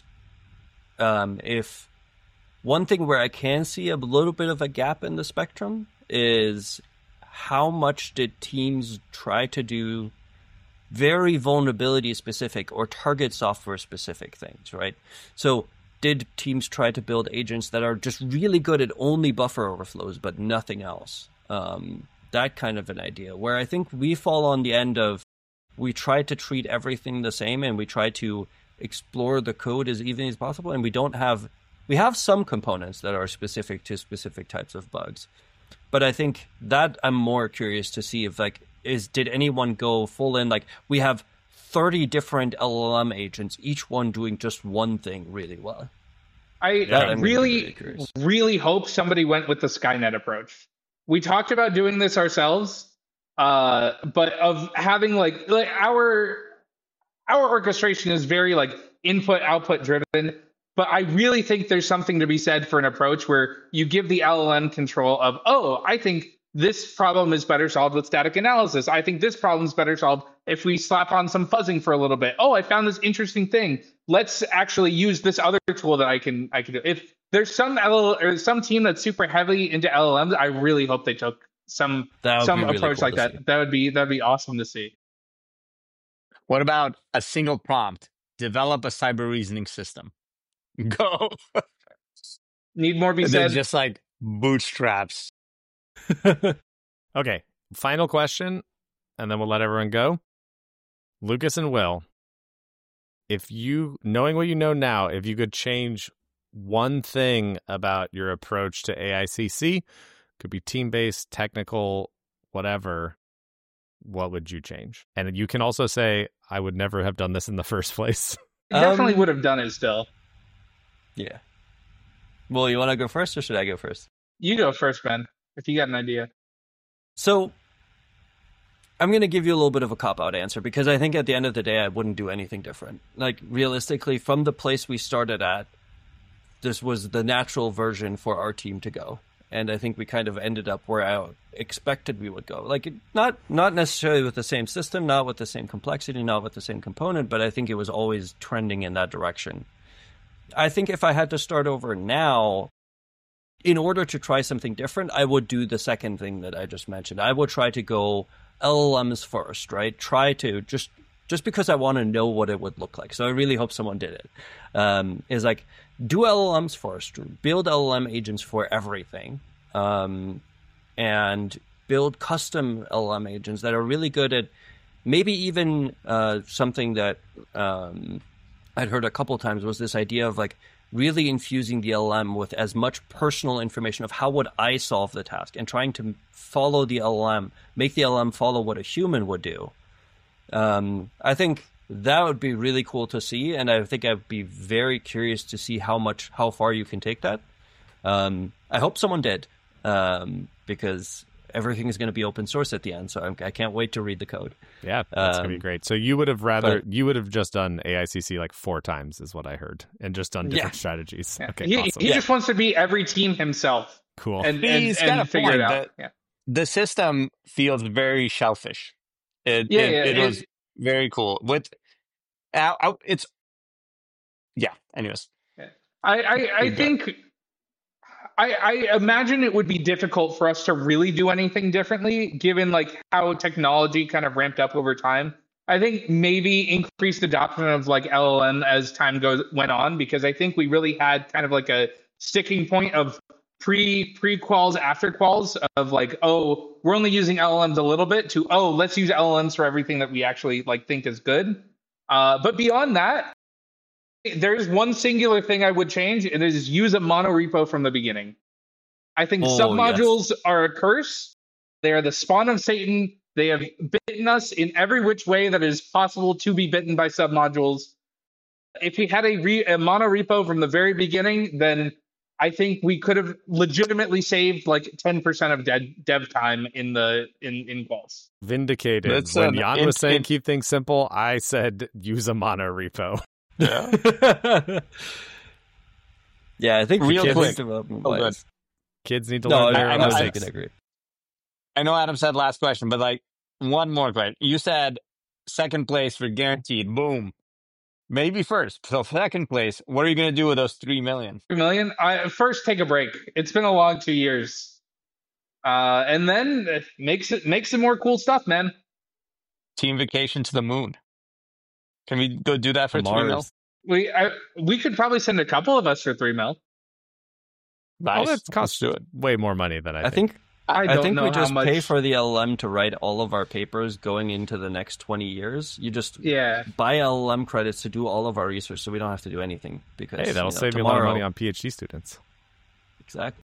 if one thing where I can see a little bit of a gap in the spectrum is how much did teams try to do very vulnerability specific or target software specific things, right? So did teams try to build agents that are just really good at only buffer overflows but nothing else? That kind of an idea, where I think we fall on the end of we try to treat everything the same and we try to explore the code as evenly as possible, and we have some components that are specific to specific types of bugs. But I think that I'm more curious to see if did anyone go full in? Like, we have 30 different LLM agents, each one doing just one thing really well. I really hope somebody went with the Skynet approach. We talked about doing this ourselves, but of having like our orchestration is very like input output driven. But I really think there's something to be said for an approach where you give the LLM control of, I think this problem is better solved with static analysis. I think this problem is better solved if we slap on some fuzzing for a little bit. Oh, I found this interesting thing. Let's actually use this other tool that I can do. If there's some team that's super heavy into LLMs, I really hope they took some really approach cool like to that. see. That'd be awesome to see. What about a single prompt? Develop a cyber reasoning system. Go. Need more be And then said. just like bootstraps. Okay, final question, and then we'll let everyone go. Lucas and Will, if you, knowing what you know now, if you could change one thing about your approach to AICC, could be team-based, technical, whatever, what would you change? And you can also say, I would never have done this in the first place. Definitely would have done it still. Yeah. Well, you want to go first or should I go first? You go first, Ben, if you got an idea. So I'm going to give you a little bit of a cop-out answer because I think at the end of the day, I wouldn't do anything different. Like, realistically, from the place we started at, this was the natural version for our team to go. And I think we kind of ended up where I expected we would go. Like, not necessarily with the same system, not with the same complexity, not with the same component, but I think it was always trending in that direction. I think if I had to start over now, in order to try something different, I would do the second thing that I just mentioned. I would try to go LLMs first, right? Try to just because I want to know what it would look like. So I really hope someone did it. Is like, do LLMs first, build LLM agents for everything, and build custom LLM agents that are really good at maybe even something that I'd heard a couple times was this idea of like really infusing the LLM with as much personal information of how would I solve the task and trying to follow the LLM, make the LLM follow what a human would do. I think that would be really cool to see, and I think I'd be very curious to see how far you can take that. I hope someone did, because everything is going to be open source at the end, so I can't wait to read the code. Yeah, that's going to be great. So you would have just done AICC like 4 times is what I heard, and just done different strategies. Yeah. Okay, He awesome. just wants to be every team himself. Cool. And He's got a figure it point. out. Yeah. The system feels very shellfish. It was very cool. It's anyways. I think I imagine it would be difficult for us to really do anything differently, given like how technology kind of ramped up over time. I think maybe increased adoption of like LLM as time went on, because I think we really had kind of like a sticking point of pre-quals, after quals of like, oh, we're only using LLMs a little bit, to, oh, let's use LLMs for everything that we actually like think is good. But beyond that, there's one singular thing I would change, and it is use a monorepo from the beginning. I think submodules are a curse. They are the spawn of Satan. They have bitten us in every which way that is possible to be bitten by submodules. If we had a monorepo from the very beginning, then I think we could have legitimately saved like 10% of dev time in quals. Vindicated. That's when Jan was saying keep things simple, I said use a monorepo. Yeah. Yeah, I think Real kids quick. development Kids need to No, learn their I mistakes. can agree. I know Adam said last question, but like one more question. You said second place for guaranteed. Boom. Maybe first. So second place, what are you going to do with those 3 million? 3 million? First, take a break. It's been a long 2 years. And then make some more cool stuff, man. Team vacation to the moon. Can we go do that for 3 mil? We could probably send a couple of us for 3 mil. Nice. That costs Let's do it. way more money than I I think. think I don't know we how just much. pay for the LLM to write all of our papers going into the next 20 years. You just buy LLM credits to do all of our research, so we don't have to do anything. Because Hey, that'll save you a tomorrow, lot of money on PhD students. Exactly.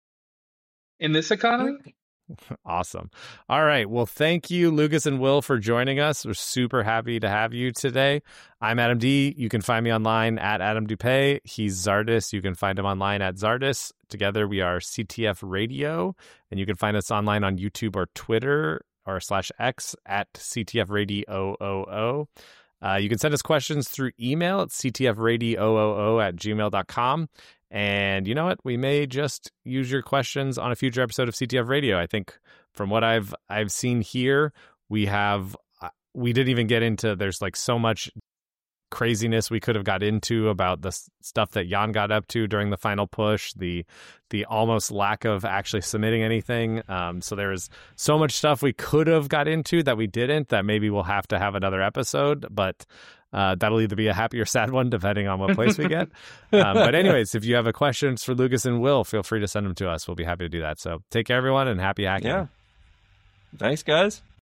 In this economy? Awesome. All right. Well, thank you, Lucas and Will, for joining us. We're super happy to have you today. I'm Adam D. You can find me online at Adam Dupay. He's Zardis. You can find him online at Zardis. Together, we are CTF Radio, and you can find us online on YouTube or Twitter or /X at CTF Radio. You can send us questions through email at ctfradio@gmail.com. And you know what? We may just use your questions on a future episode of CTF Radio. I think from what I've seen here, we didn't even get into, there's like so much craziness we could have got into about the stuff that Jan got up to during the final push, the almost lack of actually submitting anything. So there's so much stuff we could have got into that we didn't, that maybe we'll have to have another episode, but that'll either be a happy or sad one depending on what place we get. But anyways, if you have questions for Lucas and Will, feel free to send them to us. We'll be happy to do that. So take care, everyone, and happy hacking. Yeah. Thanks, guys.